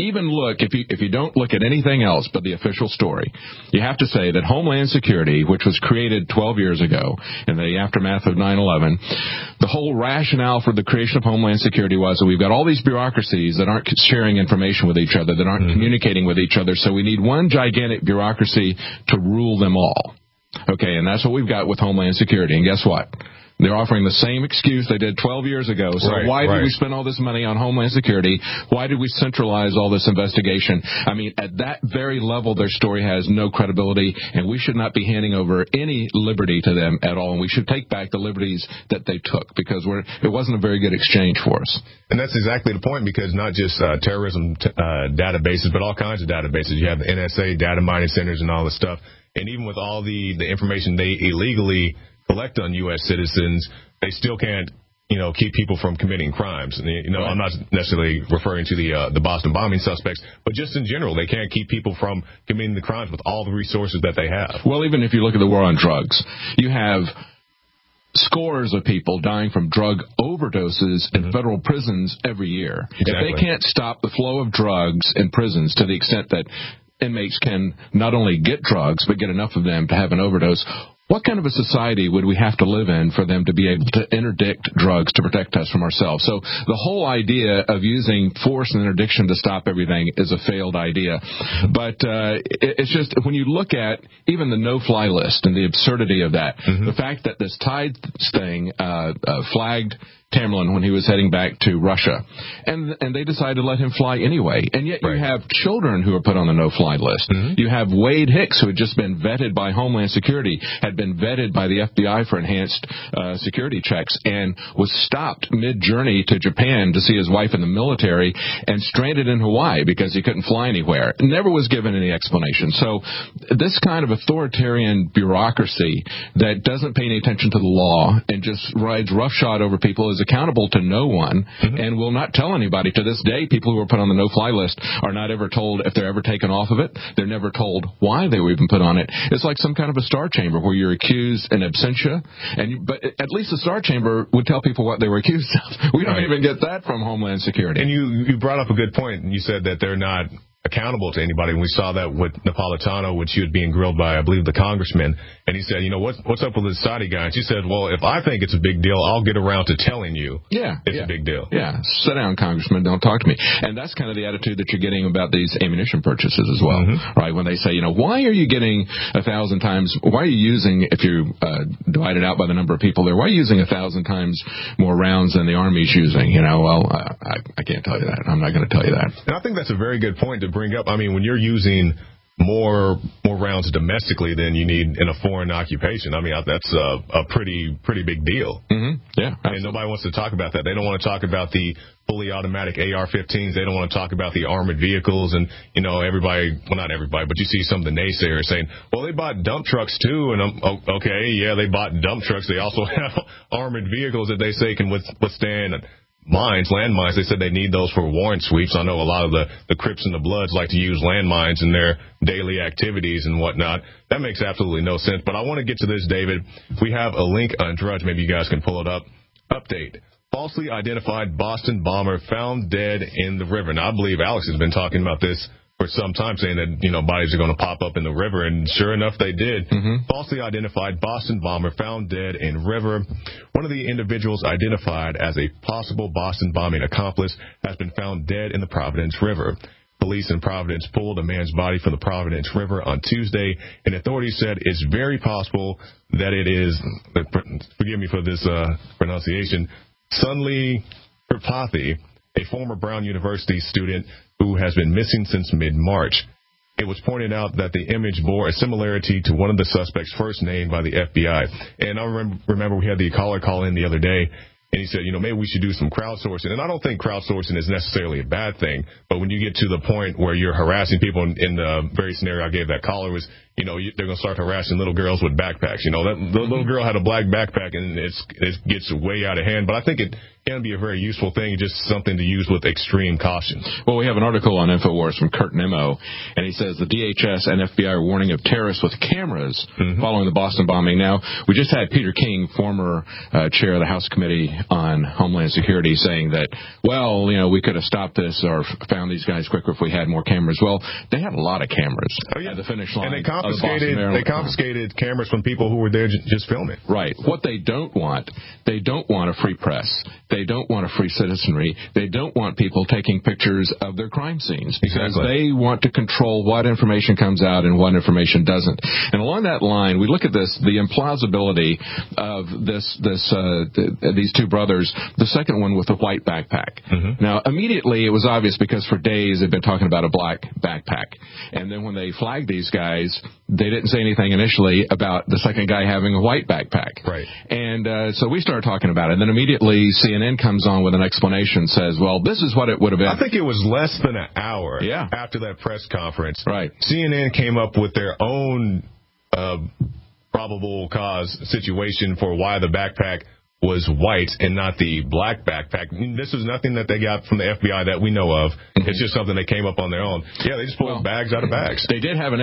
don't look at anything else but the official story, you have to say that Homeland Security, which was created 12 years ago in the aftermath of 9/11, the whole rationale for the creation of Homeland Security was that we've got all these bureaucracies that aren't sharing information with each other, that aren't communicating with each other, so we need one gigantic bureaucracy to rule them all. Okay, and that's what we've got with Homeland Security. And guess what? They're offering the same excuse they did 12 years ago. So why did we spend all this money on Homeland Security? Why did we centralize all this investigation? I mean, at that very level, their story has no credibility, and we should not be handing over any liberty to them at all. And we should take back the liberties that they took, because it wasn't a very good exchange for us. And that's exactly the point, because not just terrorism databases, but all kinds of databases. You have the NSA data mining centers and all this stuff. And even with all the information they illegally collect on U.S. citizens, they still can't, keep people from committing crimes. And, I'm not necessarily referring to the Boston bombing suspects, but just in general, they can't keep people from committing the crimes with all the resources that they have. Well, even if you look at the war on drugs, you have scores of people dying from drug overdoses in federal prisons every year. Exactly. If they can't stop the flow of drugs in prisons to the extent that inmates can not only get drugs, but get enough of them to have an overdose, what kind of a society would we have to live in for them to be able to interdict drugs to protect us from ourselves? So the whole idea of using force and interdiction to stop everything is a failed idea. But it's just, when you look at even the no-fly list and the absurdity of that, the fact that this Tides thing flagged Tamerlan when he was heading back to Russia, and they decided to let him fly anyway. And yet you have children who are put on the no-fly list. You have Wade Hicks, who had just been vetted by Homeland Security, had been vetted by the FBI for enhanced security checks, and was stopped mid-journey to Japan to see his wife in the military, and stranded in Hawaii because he couldn't fly anywhere. Never was given any explanation. So this kind of authoritarian bureaucracy that doesn't pay any attention to the law and just rides roughshod over people is accountable to no one, and will not tell anybody. To this day, people who are put on the no-fly list are not ever told if they're ever taken off of it. They're never told why they were even put on it. It's like some kind of a star chamber where you're accused in absentia, but at least the star chamber would tell people what they were accused of. We don't even get that from Homeland Security. And you brought up a good point, and you said that they're not accountable to anybody. And we saw that with Napolitano, which he was being grilled by, I believe, the congressman. And he said, what's up with this Saudi guy? And she said, well, if I think it's a big deal, I'll get around to telling you it's a big deal. Yeah, sit down, congressman, don't talk to me. And that's kind of the attitude that you're getting about these ammunition purchases as well, right? When they say, why are you getting 1,000 times, why are you using, if you divide it out by the number of people there, why are you using 1,000 times more rounds than the Army's using? I can't tell you that. I'm not going to tell you that. And I think that's a very good point to bring up. I mean, when you're using more rounds domestically than you need in a foreign occupation, I mean, that's a pretty big deal. Yeah, absolutely. And nobody wants to talk about that. They don't want to talk about the fully automatic AR-15s. They don't want to talk about the armored vehicles. And, everybody, well, not everybody, but you see some of the naysayers saying, well, they bought dump trucks too. And okay, yeah, they bought dump trucks. They also have armored vehicles that they say can withstand landmines. They said they need those for warrant sweeps. I know a lot of the Crips and the Bloods like to use landmines in their daily activities and whatnot. That makes absolutely no sense. But I want to get to this, David. We have a link on Drudge. Maybe you guys can pull it up. Update. Falsely identified Boston bomber found dead in the river. Now, I believe Alex has been talking about this for some time, saying that, bodies are going to pop up in the river, and sure enough, they did. Falsely identified Boston bomber found dead in river. One of the individuals identified as a possible Boston bombing accomplice has been found dead in the Providence River. Police in Providence pulled a man's body from the Providence River on Tuesday, and authorities said it's very possible that it is, forgive me for this pronunciation, Sunli Tripathi, a former Brown University student who has been missing since mid-March. It was pointed out that the image bore a similarity to one of the suspects first named by the FBI. And I remember we had the caller call in the other day, and he said, maybe we should do some crowdsourcing. And I don't think crowdsourcing is necessarily a bad thing, but when you get to the point where you're harassing people, in the very scenario I gave that caller was, they're going to start harassing little girls with backpacks. The little girl had a black backpack, and it gets way out of hand. But I think it can be a very useful thing, just something to use with extreme caution. Well, we have an article on InfoWars from Kurt Nimmo, and he says the DHS and FBI are warning of terrorists with cameras following the Boston bombing. Now, we just had Peter King, former chair of the House Committee on Homeland Security, saying that, well, we could have stopped this or found these guys quicker if we had more cameras. Well, they had a lot of cameras at the finish line. And they confiscated cameras from people who were there just filming. Right. What they don't want a free press. They don't want a free citizenry. They don't want people taking pictures of their crime scenes because they want to control what information comes out and what information doesn't. And along that line, we look at the implausibility of these two brothers, the second one with the white backpack. Now, immediately it was obvious because for days they've been talking about a black backpack. And then when they flagged these guys, they didn't say anything initially about the second guy having a white backpack. Right. And so we started talking about it. And then immediately CNN comes on with an explanation, says, well, this is what it would have been. I think it was less than an hour after that press conference. Right. CNN came up with their own probable cause situation for why the backpack was white and not the black backpack. This was nothing that they got from the FBI that we know of. It's just something they came up on their own. Yeah, they just pulled bags out of bags. They did have an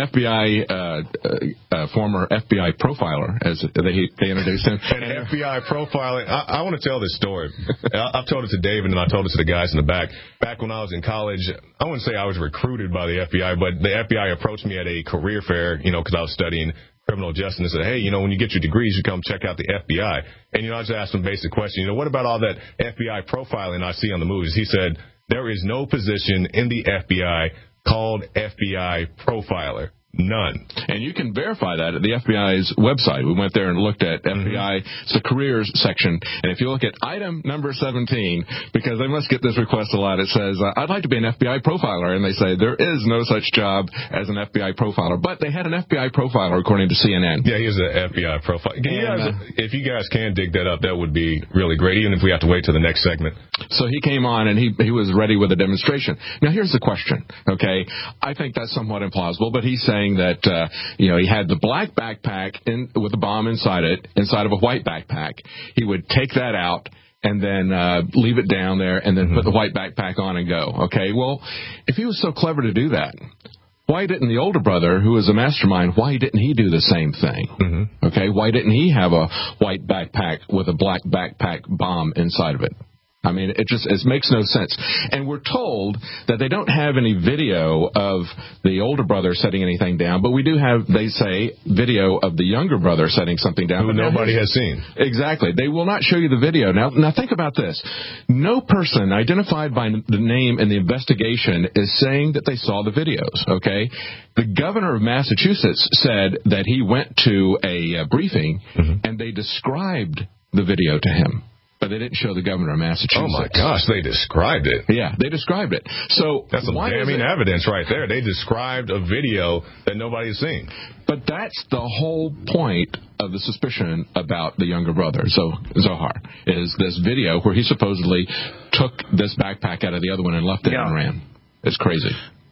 former FBI profiler, as they introduced him. An FBI profiler. I want to tell this story. I've told it to David and I told it to the guys in the back. Back when I was in college, I wouldn't say I was recruited by the FBI, but the FBI approached me at a career fair, because I was studying criminal justice, and said, hey, when you get your degrees, you come check out the FBI. And, I just asked him basic question, what about all that FBI profiling I see on the movies? He said, there is no position in the FBI called FBI profiler. None. And you can verify that at the FBI's website. We went there and looked at FBI, it's the careers section. And if you look at item number 17, because they must get this request a lot, it says, I'd like to be an FBI profiler. And they say there is no such job as an FBI profiler. But they had an FBI profiler, according to CNN. Yeah, he is an FBI profiler. If you guys can dig that up, that would be really great, even if we have to wait till the next segment. So he came on and he was ready with a demonstration. Now, here's the question, okay? I think that's somewhat implausible, but he's saying that he had the black backpack with a bomb inside of a white backpack. He would take that out and then leave it down there and then put the white backpack on and go. Okay, well, if he was so clever to do that, why didn't the older brother, who was a mastermind, why didn't he do the same thing? Okay, why didn't he have a white backpack with a black backpack bomb inside of it? I mean, it makes no sense. And we're told that they don't have any video of the older brother setting anything down, but we do have, they say, video of the younger brother setting something down. Who nobody has seen. Exactly. They will not show you the video. Now think about this. No person identified by the name in the investigation is saying that they saw the videos, okay? The governor of Massachusetts said that he went to a briefing and they described the video to him. But they didn't show the governor of Massachusetts. Oh, my gosh, they described it. Yeah, they described it. So that's some damning evidence right there. They described a video that nobody's seen. But that's the whole point of the suspicion about the younger brother, Zohar, is this video where he supposedly took this backpack out of the other one and left it and ran. It's crazy.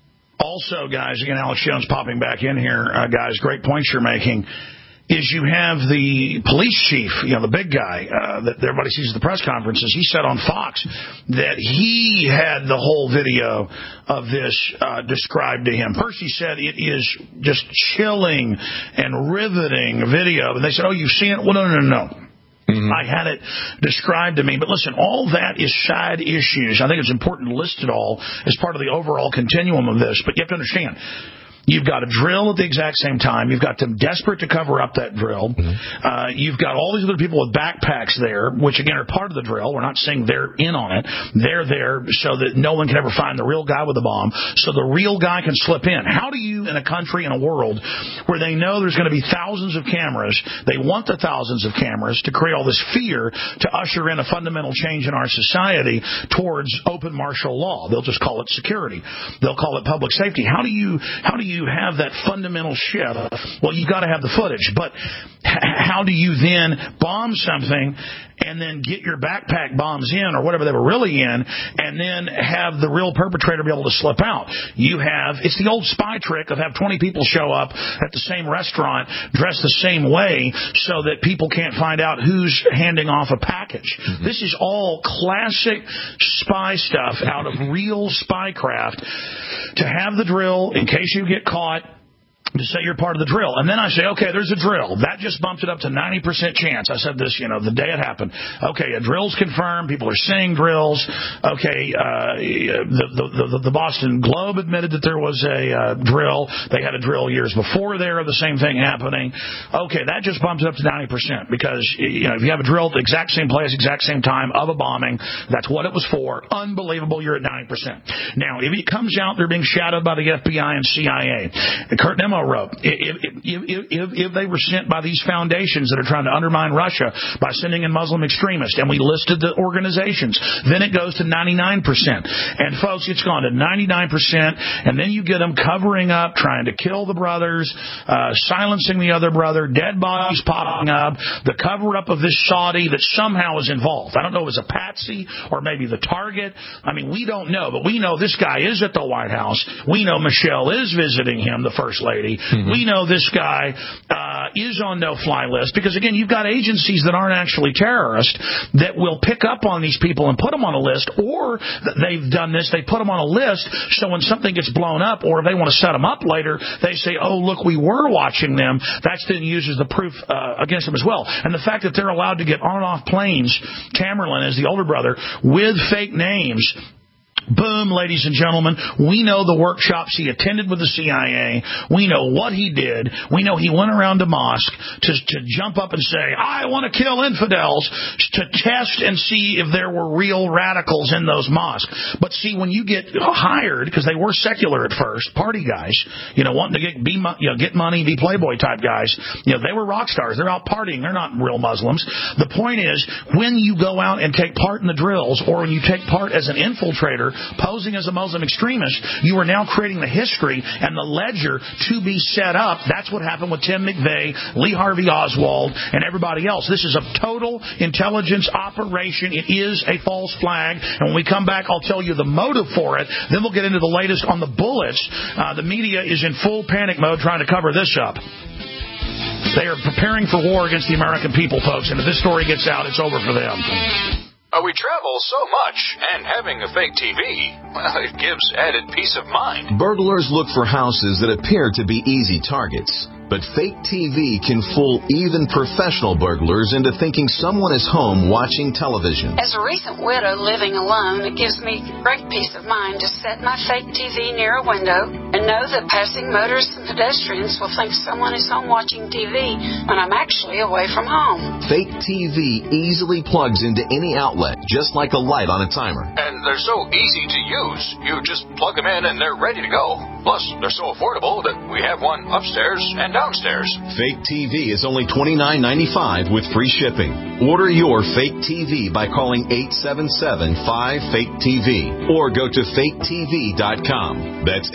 Also, guys, again, Alex Jones popping back in here. Guys, great points you're making. Is you have the police chief, the big guy that everybody sees at the press conferences. He said on Fox that he had the whole video of this described to him. Percy said it is just chilling and riveting video. And they said, oh, you've seen it? Well, no. I had it described to me. But listen, all that is side issues. I think it's important to list it all as part of the overall continuum of this. But you have to understand, you've got a drill at the exact same time. You've got them desperate to cover up that drill. You've got all these other people with backpacks there, which, again, are part of the drill. We're not saying they're in on it. They're there so that no one can ever find the real guy with the bomb, so the real guy can slip in. How do you, in a country, in a world where they know there's going to be thousands of cameras, they want the thousands of cameras to create all this fear to usher in a fundamental change in our society towards open martial law? They'll just call it security. They'll call it public safety. How do you you have that fundamental shift? Well, you got to have the footage. But how do you then bomb something and then get your backpack bombs in or whatever they were really in, and then have the real perpetrator be able to slip out? It's the old spy trick of have 20 people show up at the same restaurant dressed the same way so that people can't find out who's handing off a package. Mm-hmm. This is all classic spy stuff out of real spycraft, to have the drill in case you get caught, to say you're part of the drill. And then I say, okay, there's a drill. That just bumped it up to 90% chance. I said this, the day it happened. Okay, a drill's confirmed. People are seeing drills. Okay, the Boston Globe admitted that there was a drill. They had a drill years before there, the same thing happening. Okay, that just bumped it up to 90% because, if you have a drill at the exact same place, exact same time of a bombing, that's what it was for. Unbelievable, you're at 90%. Now, if it comes out they're being shadowed by the FBI and CIA, Kurt Nemo wrote, if they were sent by these foundations that are trying to undermine Russia by sending in Muslim extremists, and we listed the organizations, then it goes to 99%. And folks, it's gone to 99%, and then you get them covering up, trying to kill the brothers, silencing the other brother, dead bodies popping up, the cover-up of this Saudi that somehow is involved. I don't know if it's a patsy or maybe the target. I mean, we don't know, but we know this guy is at the White House. We know Michelle is visiting him, the First Lady. Mm-hmm. We know this guy is on no-fly list because, again, you've got agencies that aren't actually terrorists that will pick up on these people and put them on a list, or they've done this, they put them on a list so when something gets blown up or if they want to set them up later, they say, oh, look, we were watching them. That's then used as the proof against them as well. And the fact that they're allowed to get on and off planes, Camerlin is the older brother, with fake names. Boom, ladies and gentlemen, we know the workshops he attended with the CIA. We know what he did. We know he went around to mosque to jump up and say, I want to kill infidels, to test and see if there were real radicals in those mosques. But see, when you get hired, because they were secular at first, party guys, wanting to get money, be playboy type guys, they were rock stars. They're out partying. They're not real Muslims. The point is, when you go out and take part in the drills, or when you take part as an infiltrator, posing as a Muslim extremist, you are now creating the history and the ledger to be set up. That's what happened with Tim McVeigh, Lee Harvey Oswald, and everybody else. This is a total intelligence operation. It is a false flag. And when we come back, I'll tell you the motive for it. Then we'll get into the latest on the bullets. The media is in full panic mode trying to cover this up. They are preparing for war against the American people, folks. And if this story gets out, it's over for them. We travel so much, and having a fake TV, well, it gives added peace of mind. Burglars look for houses that appear to be easy targets. But fake TV can fool even professional burglars into thinking someone is home watching television. As a recent widow living alone, it gives me great peace of mind to set my fake TV near a window and know that passing motorists and pedestrians will think someone is home watching TV when I'm actually away from home. Fake TV easily plugs into any outlet, just like a light on a timer. And they're so easy to use. You just plug them in and they're ready to go. Plus, they're so affordable that we have one upstairs and downstairs. Fake TV is only $29.95 with free shipping. Order your fake TV by calling 877-5FAKE-TV or go to faketv.com. That's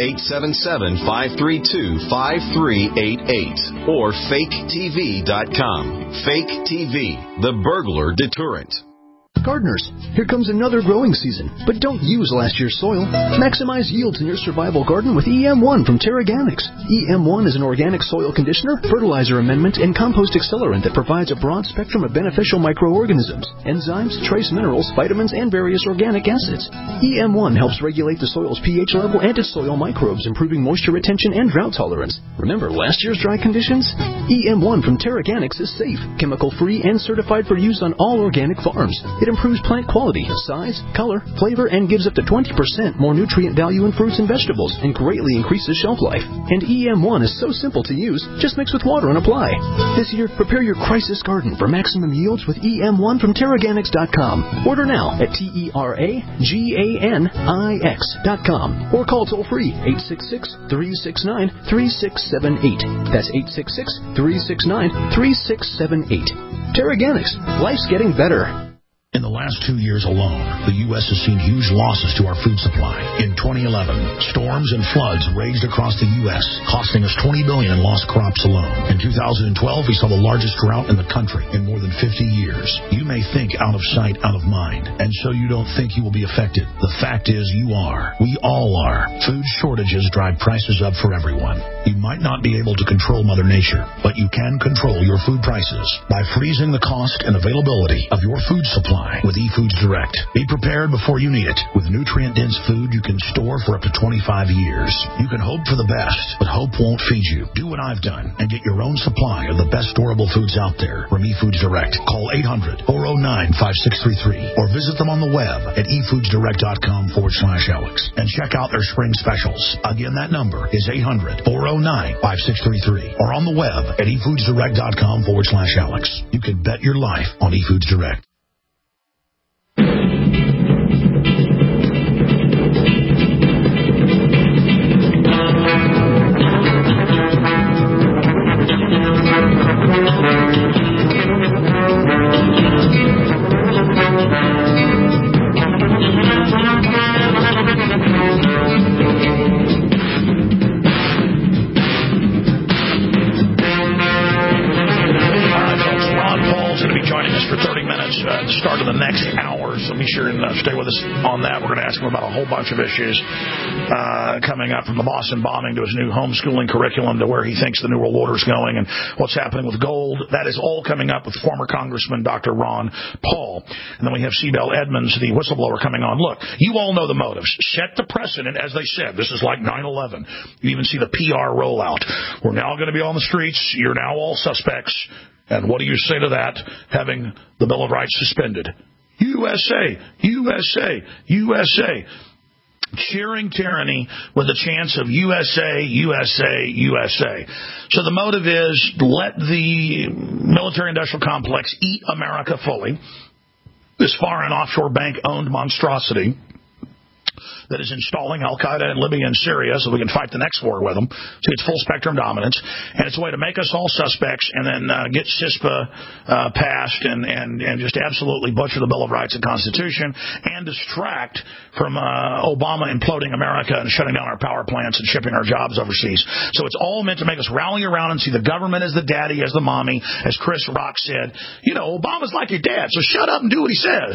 877-532-5388 or faketv.com. Fake TV, the burglar deterrent. Gardeners, here comes another growing season, but don't use last year's soil. Maximize yields in your survival garden with EM1 from Terraganics. EM1 is an organic soil conditioner, fertilizer amendment, and compost accelerant that provides a broad spectrum of beneficial microorganisms, enzymes, trace minerals, vitamins, and various organic acids. EM1 helps regulate the soil's pH level and its soil microbes, improving moisture retention and drought tolerance. Remember last year's dry conditions? EM1 from Terraganics is safe, chemical-free, and certified for use on all organic farms. It improves plant quality, size, color, flavor, and gives up to 20% more nutrient value in fruits and vegetables and greatly increases shelf life. And EM1 is so simple to use, just mix with water and apply. This year, prepare your crisis garden for maximum yields with EM1 from Terraganics.com. Order now at TerraGanix.com or call toll-free 866-369-3678. That's 866-369-3678. Terraganics. Life's getting better. In the last 2 years alone, the U.S. has seen huge losses to our food supply. In 2011, storms and floods raged across the U.S., costing us $20 billion in lost crops alone. In 2012, we saw the largest drought in the country in more than 50 years. You may think out of sight, out of mind, and so you don't think you will be affected. The fact is you are. We all are. Food shortages drive prices up for everyone. You might not be able to control Mother Nature, but you can control your food prices by freezing the cost and availability of your food supply with eFoods Direct. Be prepared before you need it. With nutrient-dense food you can store for up to 25 years. You can hope for the best, but hope won't feed you. Do what I've done and get your own supply of the best storable foods out there from eFoods Direct. Call 800-409-5633 or visit them on the web at efoodsdirect.com/Alex and check out their spring specials. Again, that number is 800-409-5633 or on the web at efoodsdirect.com/Alex. You can bet your life on eFoods Direct. Start of the next hour, so be sure and stay with us on that. We're going to ask him about a whole bunch of issues coming up, from the Boston bombing to his new homeschooling curriculum to where he thinks the New World Order is going and what's happening with gold. That is all coming up with former Congressman Dr. Ron Paul. And then we have Sibel Edmonds, the whistleblower, coming on. Look, you all know the motives. Set the precedent, as they said. This is like 9/11. You even see the PR rollout. We're now going to be on the streets. You're now all suspects. And what do you say to that, having the Bill of Rights suspended? USA, USA, USA. Cheering tyranny with a chance of USA, USA, USA. So the motive is let the military-industrial complex eat America fully. This foreign offshore bank-owned monstrosity that is installing Al-Qaeda in Libya and Syria so we can fight the next war with them. So it's full-spectrum dominance. And it's a way to make us all suspects and then get CISPA passed and just absolutely butcher the Bill of Rights and Constitution and distract from Obama imploding America and shutting down our power plants and shipping our jobs overseas. So it's all meant to make us rally around and see the government as the daddy, as the mommy. As Chris Rock said, you know, Obama's like your dad, so shut up and do what he says.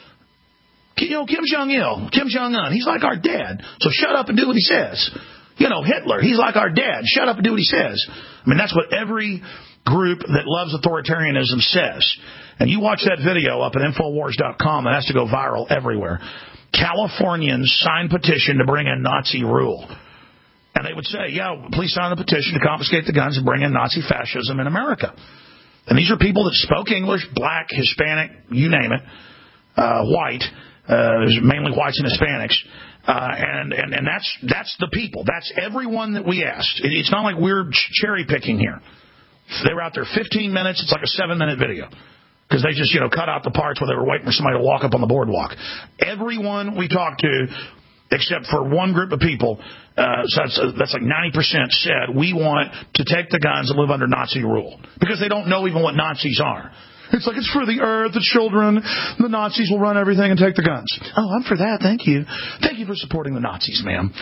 You know, Kim Jong-il, Kim Jong-un, he's like our dad, so shut up and do what he says. You know, Hitler, he's like our dad, shut up and do what he says. I mean, that's what every group that loves authoritarianism says. And you watch that video up at Infowars.com, it has to go viral everywhere. Californians signed petition to bring in Nazi rule. And they would say, yeah, please sign the petition to confiscate the guns and bring in Nazi fascism in America. And these are people that spoke English, black, Hispanic, you name it, white. There's mainly whites and Hispanics, and that's the people. That's everyone that we asked. It's not like we're cherry picking here. They were out there 15 minutes. It's like a 7-minute video because they just cut out the parts where they were waiting for somebody to walk up on the boardwalk. Everyone we talked to, except for one group of people, so that's like 90% said we want to take the guns and live under Nazi rule because they don't know even what Nazis are. It's like, it's for the earth, the children, the Nazis will run everything and take the guns. Oh, I'm for that. Thank you. Thank you for supporting the Nazis, ma'am.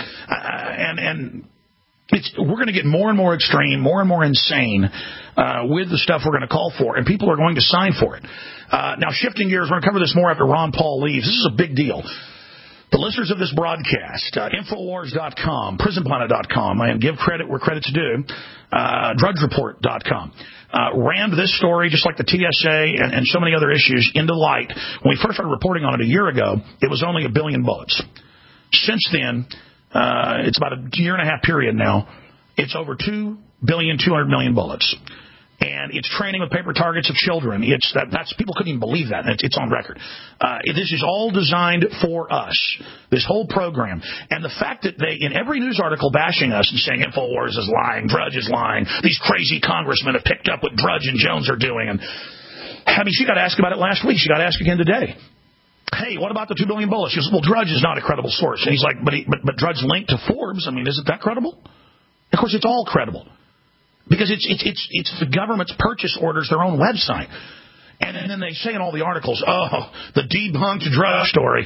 And we're going to get more and more extreme, more and more insane with the stuff we're going to call for, and people are going to sign for it. Now, shifting gears, we're going to cover this more after Ron Paul leaves. This is a big deal. The listeners of this broadcast, Infowars.com, PrisonPlanet.com, and give credit where credit's due, DrudgeReport.com, rammed this story, just like the TSA and so many other issues, into light. When we first started reporting on it a year ago, it was only 1 billion bullets. Since then, it's about a year-and-a-half period now, it's over 2,200,000,000 bullets. And it's training with paper targets of children. That's people couldn't even believe that. It's on record. This is all designed for us, this whole program. And the fact that they, in every news article bashing us and saying Infowars is lying, Drudge is lying, these crazy congressmen have picked up what Drudge and Jones are doing. And I mean, she got asked about it last week. She got asked again today. Hey, what about the 2 billion bullets? She goes, well, Drudge is not a credible source. And he's like, but Drudge linked to Forbes. I mean, isn't that credible? Of course, it's all credible. Because it's the government's purchase orders, their own website. And then they say in all the articles, the debunked drug story.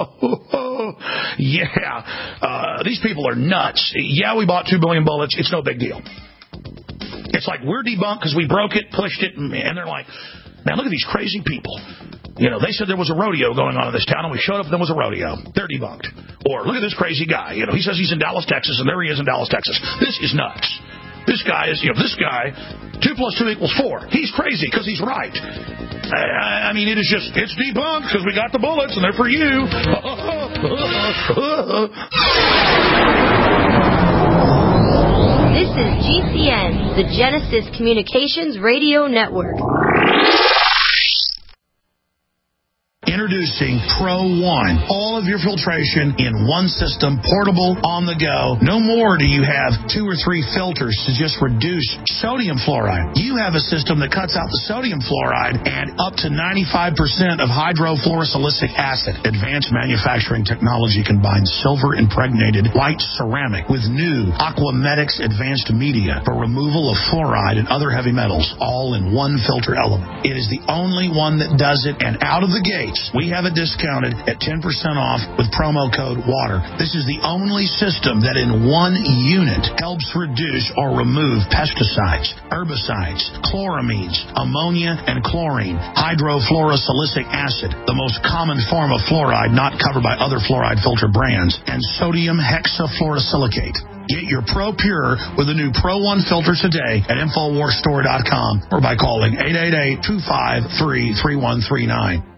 Yeah. These people are nuts. Yeah, we bought 2 billion bullets. It's no big deal. It's like we're debunked because we broke it, pushed it, and they're like, man, look at these crazy people. They said there was a rodeo going on in this town, and we showed up and there was a rodeo. They're debunked. Or look at this crazy guy. He says he's in Dallas, Texas, and there he is in Dallas, Texas. This is nuts. This guy is, 2 + 2 = 4. He's crazy because he's right. I mean, it's debunked because we got the bullets and they're for you. This is GCN, the Genesis Communications Radio Network. Introducing Pro One. All of your filtration in one system, portable, on the go. No more do you have 2 or 3 filters to just reduce sodium fluoride. You have a system that cuts out the sodium fluoride and up to 95% of hydrofluorosilicic acid. Advanced manufacturing technology combines silver-impregnated white ceramic with new Aquamedics advanced media for removal of fluoride and other heavy metals, all in one filter element. It is the only one that does it, and out of the gates, we have it discounted at 10% off with promo code WATER. This is the only system that in one unit helps reduce or remove pesticides, herbicides, chloramines, ammonia, and chlorine, hydrofluorosilicic acid, the most common form of fluoride not covered by other fluoride filter brands, and sodium hexafluorosilicate. Get your Pro Pure with the new Pro One filter today at InfoWarsStore.com or by calling 888-253-3139.